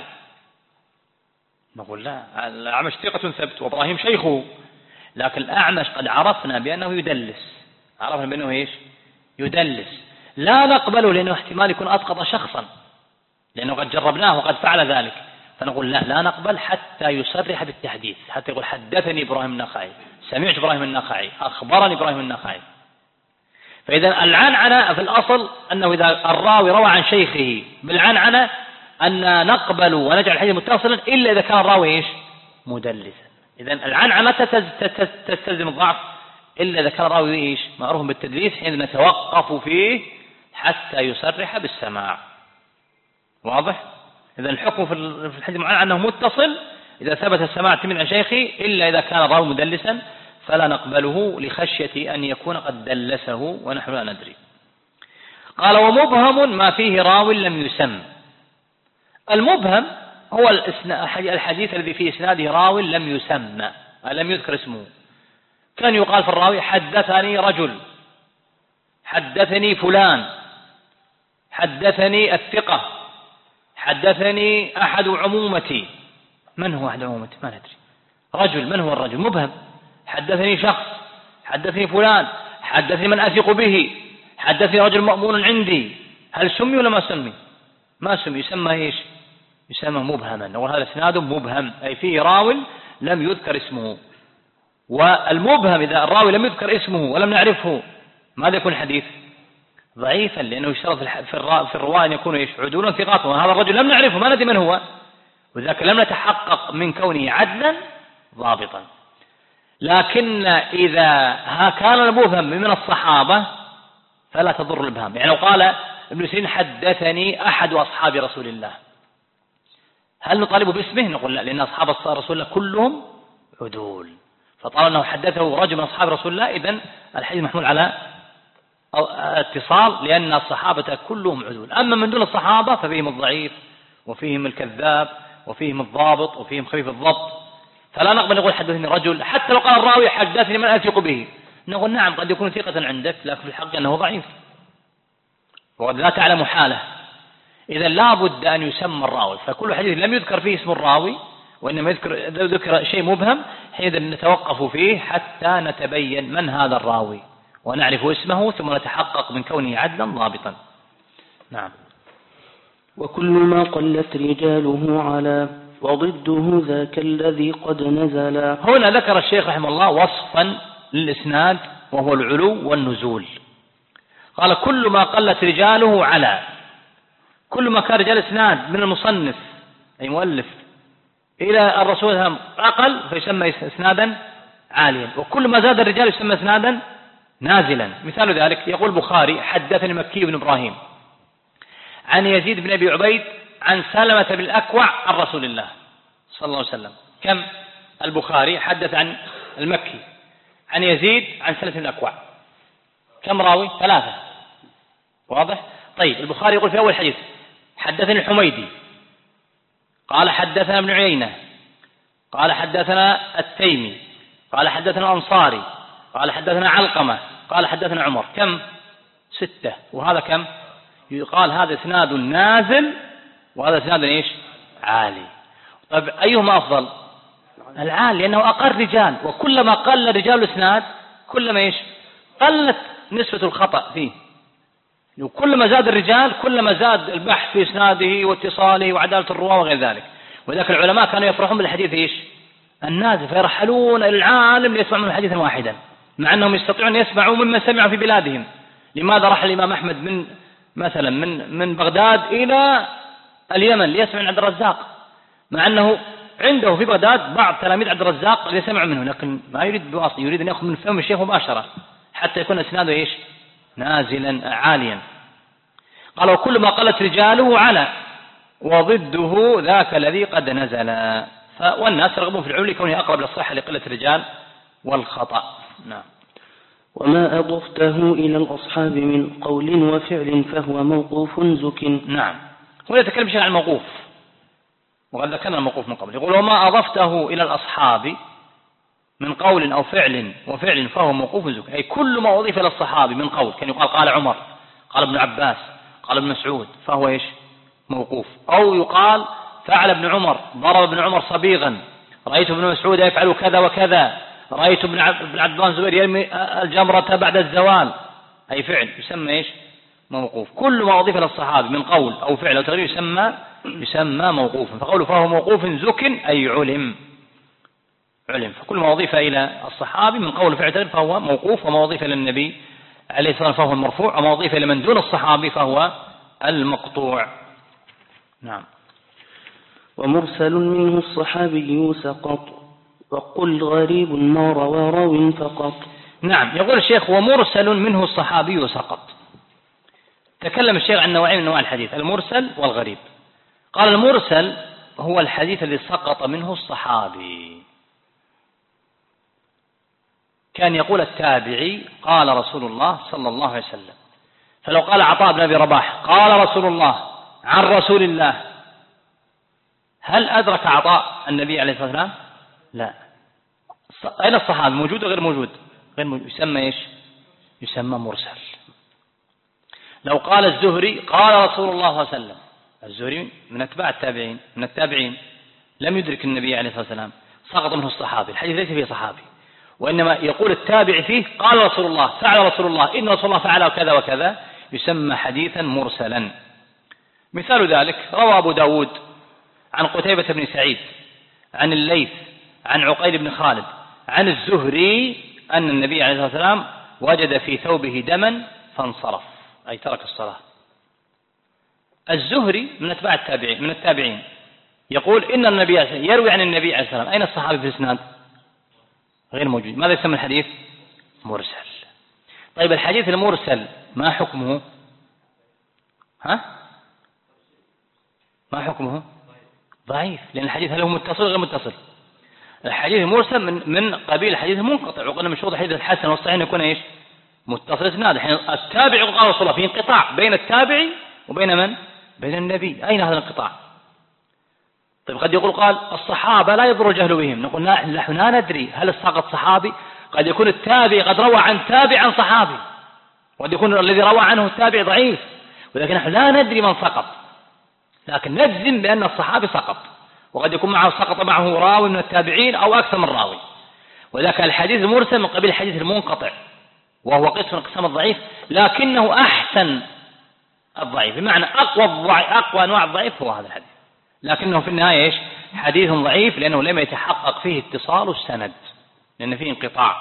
نقول لا، الأعمش ثقة ثبت وإبراهيم شيخه، لكن الأعمش قد عرفنا بأنه يدلس، عرفنا بأنه إيش؟ يدلس، لا نقبله لأنه احتمال يكون أسقط شخصا، لأنه قد جربناه وقد فعل ذلك، فنقول لا لا نقبل حتى يصرح بالتحديث، حتى يقول حدثني إبراهيم النخعي، سمعت إبراهيم النخعي، أخبرني إبراهيم النخعي. فإذا العنعنة في الأصل أنه إذا الراوي روى عن شيخه بالعنعنة أن نقبل ونجعل الحديث متصلا إلا إذا كان الراوي إيش؟ مدلسا. إذن العنعنة تستلزم الضعف إلا إذا كان راوي إيش معروف بالتدليس، حين نتوقف فيه حتى يصرح بالسماع. واضح؟ إذن الحكم في الحديث المعنعن أنه متصل إذا ثبت السماع من عن شيخه، إلا إذا كان الراوي مدلسا فلا نقبله لخشية أن يكون قد دلسه ونحن لا ندري. قال ومبهم ما فيه راو لم يسم. المبهم هو الحديث الذي فيه إسناده راو لم يسمى، لم يذكر اسمه. كان يقال في الراوي حدثني رجل، حدثني فلان، حدثني الثقة، حدثني أحد عمومتي. من هو أحد عمومتي؟ ما ندري. رجل، من هو الرجل؟ مبهم. حدثني شخص، حدثني فلان، حدثني من أثق به، حدثني رجل مأمون عندي. هل سمي ولا ما سمي؟ ما سمي. يسمى إيش؟ يسمى مبهما. نقول هذا إسناد مبهم، أي فيه راو لم يذكر اسمه. والمبهم إذا الراوي لم يذكر اسمه ولم نعرفه ماذا يكون الحديث؟ ضعيفا، لأنه يشترط في الرواة أن يكونوا إيش؟ عدولا ثقات، وهذا الرجل لم نعرفه، ما ندري من هو، وذاك لم نتحقق من كونه عدلا ضابطا. لكن إذا كان المبهم من الصحابة فلا تضر الإبهام. يعني لو قال ابن سيرين حدثني أحد أصحاب رسول الله، هل نطالب باسمه؟ نقول لا، لأن أصحاب رسول الله كلهم عدول، فطالما أنه حدثه رجل من أصحاب رسول الله إذن الحديث محمول على اتصال، لأن الصحابة كلهم عدول. أما من دون الصحابة ففيهم الضعيف وفيهم الكذاب وفيهم الضابط وفيهم خفيف الضبط، فلا نقبل نقول حدثني رجل حتى لو قال الراوي حدثني من أثق به، نقول نعم قد يكون ثقة عندك لكن في الحق أنه ضعيف وقد لا تعلم حاله. إذا لا بد أن يسمى الراوي، فكل حديث لم يذكر فيه اسم الراوي وإنما يذكر, ذكر شيء مبهم حينئذ نتوقف فيه حتى نتبين من هذا الراوي ونعرف اسمه ثم نتحقق من كونه عدلا ضابطا. نعم. وكل ما قلت رجاله على وضده ذاك الذي قد نزل. هنا ذكر الشيخ رحمه الله وصفا للإسناد وهو العلو والنزول. قال كل ما قلت رجاله على، كل ما كان رجال إسناد من المصنف أي مؤلف إلى الرسول هم أقل فيسمى إسنادا عاليا، وكل ما زاد الرجال يسمى إسنادا نازلا. مثال ذلك يقول البخاري حدثني مكي بن إبراهيم عن يزيد بن أبي عبيد عن سلمة بن الأكوع عن رسول الله صلى الله عليه وسلم. كم؟ البخاري حدث عن المكي عن يزيد عن سلمة بن الأكوع، كم راوي؟ ثلاثة. واضح؟ طيب البخاري يقول في أول حديث حدثني الحميدي قال حدثنا ابن عيينة قال حدثنا التيمي قال حدثنا الأنصاري قال حدثنا علقمة قال حدثنا عمر. كم؟ ستة. وهذا كم؟ يقال هذا إسناد نازل وهذا إسناد إيش؟ عالي. طيب أيهما أفضل؟ العالي، لأنه أقل رجال، وكلما قل رجال الإسناد كلما إيش؟ قلت نسبة الخطأ فيه. وكلما زاد الرجال كلما زاد البحث في إسناده واتصاله وعدالة الرواة وغير ذلك. وذلك العلماء كانوا يفرحون بالحديث إيش؟ النازل، فيرحلون إلى العالم ليسمعوا من حديثا واحدا مع أنهم يستطيعون أن يسمعوا مما سمعوا في بلادهم. لماذا رحل الإمام أحمد من مثلا من من بغداد إلى اليمن ليسمع من عبد الرزاق، مع أنه عنده في بغداد بعض تلاميذ عبد الرزاق اللي يسمع منه، لكن ما يريد بواسطة، يريد أن يأخذ من فم الشيخ مباشرة حتى يكون إسناده إيش؟ نازلا عاليا. قال وكل ما قلت رجاله على وضده ذاك الذي قد نزل. والناس يرغبون في العلو لكونه أقرب للصحة لقلة الرجال والخطأ. نعم. وما أضفته إلى الأصحاب من قول وفعل فهو موقوف زك. نعم. هو يتكلم شيء عن الموقوف وقد ذكرنا الموقوف من قبل. يقول وما أضفته إلى الأصحاب من قول أو فعل وفعل فهو موقوف زك، أي كل ما أضيف إلى الصحابي من قول، كان يقال قال عمر قال ابن عباس قال ابن مسعود فهو إيش؟ موقوف. أو يقال فعل ابن عمر ضرب ابن عمر صبيغا، رأيت ابن مسعود يفعل كذا وكذا، رأيت ابن عبد الله الزبير يرمي الجمرة بعد الزوال، أي فعل يسمى إيش؟ موقوف. كل ما أضيف إلى الصحابي من قول أو فعل أو تغيير يسمى يسمى موقوفا. فقوله فهو موقوف زك أي علم علم. فكل ما أضيف إلى الصحابي من قول وفعل تغيير فهو موقوف، وما أضيف إلى النبي عليه الصلاة والسلام فهو المرفوع، وما أضيف إلى من دون الصحابي فهو المقطوع. نعم. ومرسل منه الصحابي سقط وقل غريب ما روى راو فقط. نعم. يقول الشيخ ومرسل منه الصحابي سقط. تكلم الشيخ عن نوعين من أنواع الحديث، المرسل والغريب. قال المرسل هو الحديث الذي سقط منه الصحابي، كان يقول التابعي قال رسول الله صلى الله عليه وسلم، فلو قال عطاء بن أبي رباح قال رسول الله عن رسول الله، هل أدرك عطاء النبي عليه الصلاة والسلام؟ لا. أين الصحابي؟ موجود وغير موجود؟ غير موجود. يسمى إيش؟ يسمى مرسل. لو قال الزهري قال رسول الله صلى الله عليه وسلم، الزهري من أتباع التابعين من التابعين لم يدرك النبي عليه الصلاة والسلام، سقط منه الصحابي، الحديث ليس فيه صحابي، وإنما يقول التابع فيه قال رسول الله فعل رسول الله إن رسول الله فعل كذا وكذا، يسمى حديثا مرسلا. مثال ذلك روى أبو داود عن قتيبة بن سعيد عن الليث عن عقيل بن خالد عن الزهري أن النبي عليه الصلاة والسلام وجد في ثوبه دما فانصرف، أي ترك الصلاة. الزهري من أتباع التابعين من التابعين يقول إن النبي يروي عن النبي عليه الصلاة والسلام، أين الصحابي في الإسناد؟ غير موجود. ماذا يسمى الحديث؟ مرسل. طيب الحديث المرسل ما حكمه؟ ها؟ ما حكمه؟ ضعيف، لأن الحديث هل هو متصل غير متصل؟ الحديث المرسل من من قبيل الحديث المنقطع، وقلنا من شروط الحديث الحسن والصحيح يكون ايش؟ متصل اسناد. الحين التابع قال رسول الله، في انقطاع بين التابع وبين من؟ بين النبي. أين هذا الانقطاع؟ طيب قد يقول قال الصحابة لا يضر الجهل بهم، نقول نحن لا ندري هل الساقط صحابي، قد يكون التابع قد روى عن تابع عن صحابي، وقد يكون الذي روى عنه التابع ضعيف، ولكن نحن لا ندري من سقط، لكن نجزم بأن الصحابي سقط، وقد يكون معه سقط معه راوي من التابعين أو أكثر من راوي. وذاك الحديث المرسل من قبيل الحديث المنقطع، وهو قسم من أقسام الضعيف، لكنه أحسن الضعيف، بمعنى أقوى الضعيف، أقوى أنواع الضعيف هو هذا الحديث، لكنه في النهاية إيش؟ حديث ضعيف، لأنه لم يتحقق فيه اتصال السند، لأن فيه انقطاع.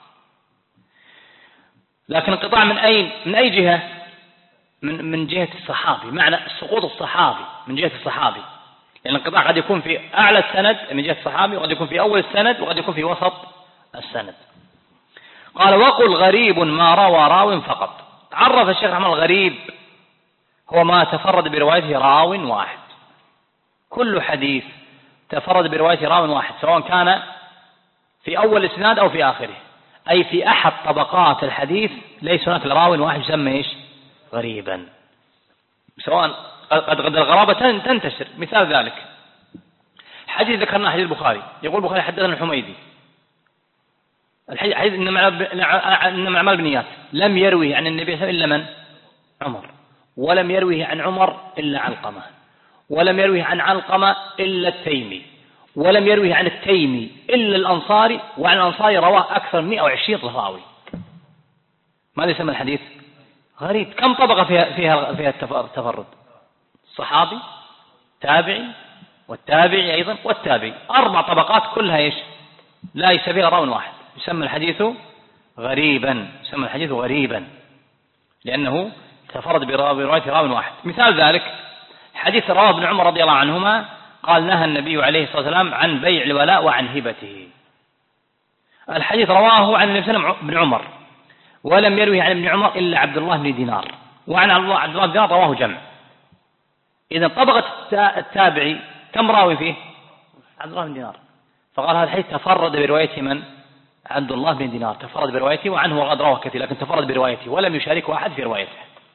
لكن انقطاع من أين؟ من أي جهة؟ من من جهة الصحابي، معنى سقوط الصحابي من جهة الصحابي، لأن الانقطاع قد يكون في أعلى السند من جهة الصحابي، وقد يكون في أول السند، وقد يكون في وسط السند. قال وقل غريب ما روى راو فقط. عرف الشيخ رحمه الله الغريب هو ما تفرد بروايته راو واحد، كل حديث تفرد برواية راو واحد، سواء كان في أول الإسناد أو في آخره، أي في أحد طبقات الحديث ليس هناك راو واحد يسمى إيش؟ غريبا، سواء قد قد الغرابة تنتشر. مثال ذلك حديث ذكرنا حديث البخاري، يقول البخاري حدثنا الحميدي، الحديث إنما الأعمال بالنيات، لم يرويه عن النبي صلى الله عليه وسلم إلا من؟ عمر، ولم يرويه عن عمر إلا علقمة، ولم يرويه عن علقمة إلا التيمي، ولم يرويه عن التيمي إلا الأنصاري، وعن الأنصاري رواه أكثر من مئة وعشرين راوي. ماذا يسمى الحديث؟ غريب. كم طبقة فيها فيها فيها التفرد؟ صحابي، تابعي، والتابعي أيضا، والتابعي، أربع طبقات كلها إيش؟ لا ليس فيها راو واحد، يسمى الحديث غريبا، يسمى الحديث غريبا لأنه تفرد برواية راو واحد. مثال ذلك حديث رواه ابن عمر رضي الله عنهما قال نهى النبي عليه الصلاة والسلام عن بيع الولاء وعن هبته. الحديث رواه عن النبي صلى الله عليه وسلم ابن عمر، ولم يروي عن ابن عمر إلا عبد الله بن دينار، وعن عبد الله بن دينار رواه جمع. إذا طبقة التابعي كم راوي فيه؟ عبد الله بن دينار، فقال هذا الحديث تفرد بروايته من؟ عبد الله بن دينار تفرد بروايته، وعنه وقد رواه كثير، لكن تفرد بروايته ولم يشاركه أحد في روايته.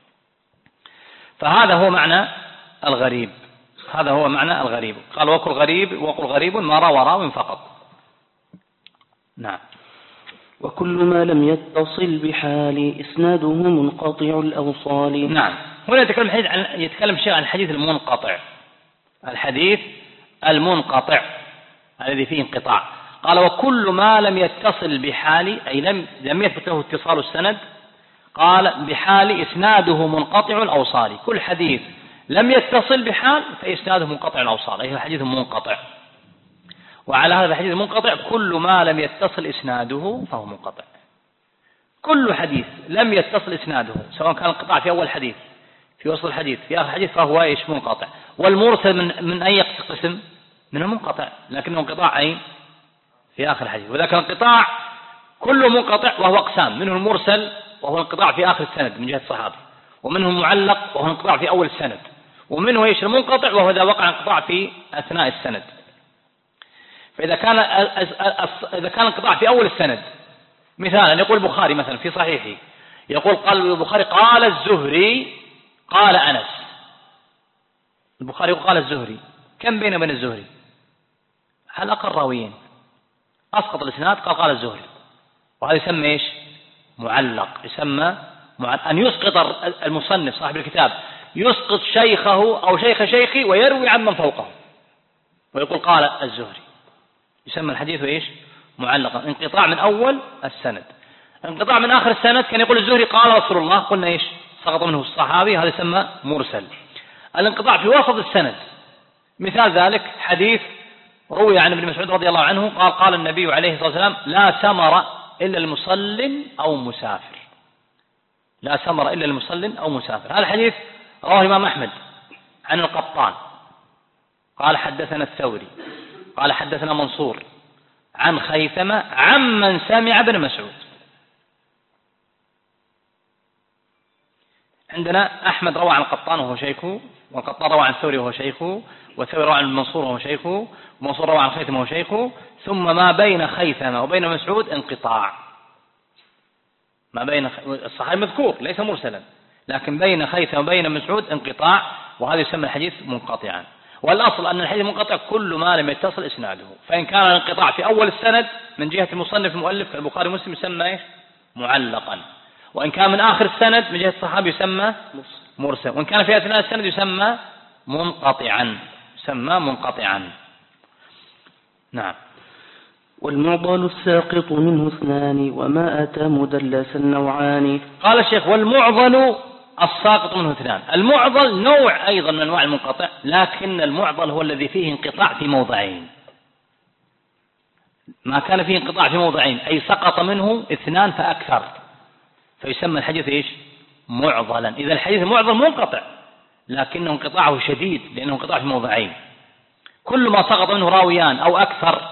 فهذا هو معنى الغريب، هذا هو معنى الغريب. قال وقل غريب وقل غريب ما روى راو فقط. نعم. وكل ما لم يتصل بحال إسناده منقطع الأوصال. نعم. هنا يتكلم الحديث عن يتكلم الشيخ عن الحديث المنقطع، الحديث المنقطع الذي فيه انقطاع. قال وكل ما لم يتصل بحال، أي لم لم يثبت له اتصال السند، قال بحال إسناده منقطع الأوصال، كل حديث لم يتصل بحال فإسناده منقطع الأوصال، أي حديث منقطع. وعلى هذا الحديث المنقطع كل ما لم يتصل إسناده فهو منقطع. كل حديث لم يتصل إسناده، سواء كان الانقطاع في أول حديث، في وسط الحديث، في آخر حديث، فهو إيش؟ منقطع. والمرسل من من أي قسم؟ من المنقطع، لكنه انقطاع أي في آخر الحديث. وذاك الانقطاع كله منقطع وهو أقسام، منه المرسل وهو انقطاع في آخر السند من جهة الصحابي، ومنه المعلق وهو انقطاع في أول السند، ومنه ايش المنقطع وهو إذا وقع انقطاع في أثناء السند. فإذا كان إذا كان انقطاع في أول السند، مثالا يقول البخاري مثلا في صحيحه، يقول قال البخاري قال الزهري قال أنس، البخاري قال الزهري، كم بين بين الزهري؟ على الأقل راويين، أسقط الإسناد قال قال الزهري، وهذا يسمى ايش؟ معلق. يسمى أن يسقط المصنف صاحب الكتاب يسقط شيخه أو شيخ شيخي ويروي عمن فوقه ويقول قال الزهري، يسمى الحديث ايش؟ معلقا، انقطاع من أول السند. انقطاع من آخر السند كان يقول الزهري قال رسول الله، قلنا ايش؟ سقط منه الصحابي، هذا يسمى مرسل. الانقطاع في وسط السند، مثال ذلك حديث روي عن ابن مسعود رضي الله عنه قال قال النبي عليه الصلاة والسلام لا ثمر إلا المصل أو مسافر، لا ثمر إلا المصل أو مسافر. هذا الحديث رواه الإمام أحمد عن القطان قال حدثنا الثوري قال حدثنا منصور عن خيثمة عمن سمع ابن مسعود. عندنا أحمد روى عن القطان وهو شيخه، والقطان روى عن الثوري وهو شيخه، والثوري روى عن المنصور وهو شيخه، ومنصور روى عن خيثمة وهو شيخه، ثم ما بين خيثمة وبين مسعود انقطاع، ما بين الصحابي مذكور ليس مرسلا، لكن بين خيثمة وبين مسعود انقطاع، وهذا يسمى الحديث منقطعا. والأصل أن الحديث منقطع كل ما لم يتصل إسناده، فإن كان الانقطاع في أول السند من جهة المصنف المؤلف كالبخاري ومسلم يسمى إيش؟ معلقا، وإن كان من آخر السند من جهة الصحابي يسمى مرسل، وإن كان في أثناء السند يسمى منقطعا، يسمى منقطعا. نعم. والمعضل الساقط منه اثنان وما أتى مدلسا نوعان. قال الشيخ والمعضل الساقط منه اثنان. المعضل نوع أيضا من أنواع المنقطع، لكن المعضل هو الذي فيه انقطاع في موضعين، ما كان فيه انقطاع في موضعين أي سقط منه اثنان فأكثر فيسمى الحديث إيش؟ معضلا. إذا الحديث معضل منقطع لكنه انقطاعه شديد لأنه انقطاع في موضعين، كل ما سقط منه راويان أو أكثر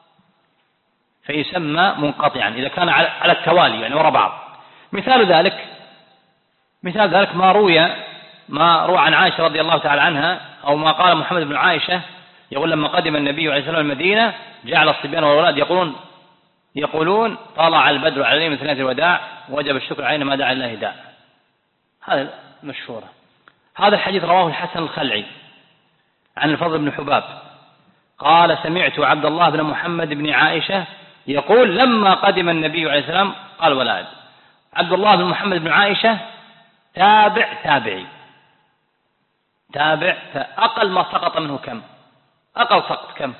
فيسمى منقطعا إذا كان على التوالي يعني وراء بعض. مثال ذلك مثال ذلك ما روي ما روى عن عائشة رضي الله تعالى عنها، أو ما قال محمد بن عائشة يقول لما قدم النبي عليه الصلاة والسلام المدينة جعل الصبيان والأولاد يقولون يقولون طلع البدر علينا من ثنايا الوداع وجب الشكر علينا ما دعا الله داء. هذا مشهورة. هذا الحديث رواه الحسن الخلعي عن الفضل بن حباب قال سمعت عبد الله بن محمد بن عائشة يقول لما قدم النبي عليه السلام قال ولا أدري. عبد الله بن محمد بن عائشة تابع تابعي تابع أقل ما سقط منه كم؟ أقل سقط كم؟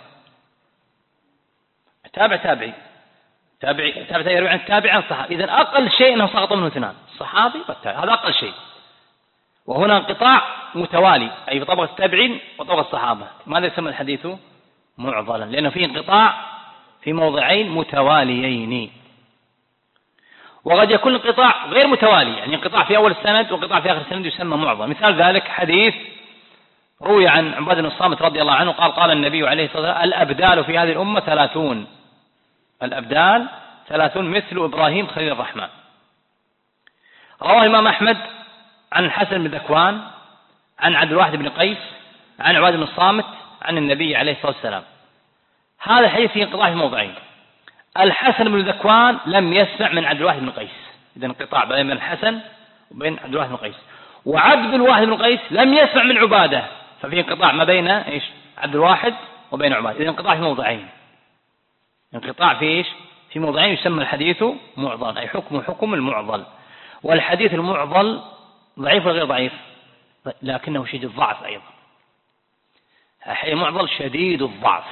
تابع تابعي تابعي تابع يروي عن التابع عن الصحابي، إذن أقل شيء أنه سقط منه اثنان، الصحابي والتابع، هذا أقل شيء. وهنا انقطاع متوالي أي في طبقة التابعين وطبقة الصحابة، ماذا يسمى الحديث؟ معضلا، لأنه فيه انقطاع في موضعين متواليين. وقد يكون انقطاع غير متوالي، يعني انقطاع في أول السند وانقطاع في آخر السند يسمى معضل. مثال ذلك حديث روي عن عبادة بن الصامت رضي الله عنه قال قال النبي عليه الصلاة والسلام الأبدال في هذه الأمة ثلاثون، الأبدال ثلاثون مثل إبراهيم خليل الرحمن. رواه الإمام أحمد عن الحسن بن ذكوان عن عبد الواحد بن قيس عن عبادة بن الصامت عن النبي عليه الصلاة والسلام. هذا الحديث فيه انقطاع في موضعين، الحسن بن ذكوان لم يسمع من عبد الواحد بن قيس، إذا انقطاع بين الحسن وبين عبد الواحد بن قيس، وعبد الواحد بن قيس لم يسمع من عبادة، ففي انقطاع ما بين ايش؟ عبد الواحد وبين عبادة، إذا انقطاع في موضعين، انقطاع في ايش؟ في موضعين يسمى الحديث معضل، أي حكم حكم المعضل. والحديث المعضل ضعيف وغير ضعيف، لكنه شديد الضعف أيضا. المعضل شديد الضعف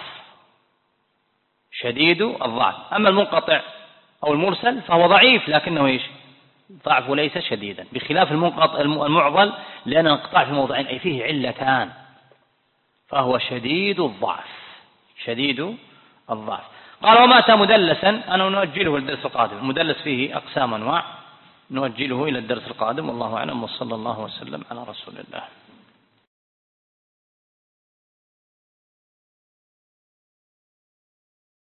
شديد الضعف. أما المنقطع أو المرسل فهو ضعيف لكنه ايش؟ ضعفه ليس شديدا، بخلاف المنقطع المعضل لأن انقطاع في موضعين أي فيه علتان، فهو شديد الضعف شديد الضعف. قال وما أتى مدلسا أنا نؤجله للدرس القادم، المدلس فيه أقسام أنواع نؤجله إلى الدرس القادم، والله أعلم، وصلى الله وسلم على رسول الله.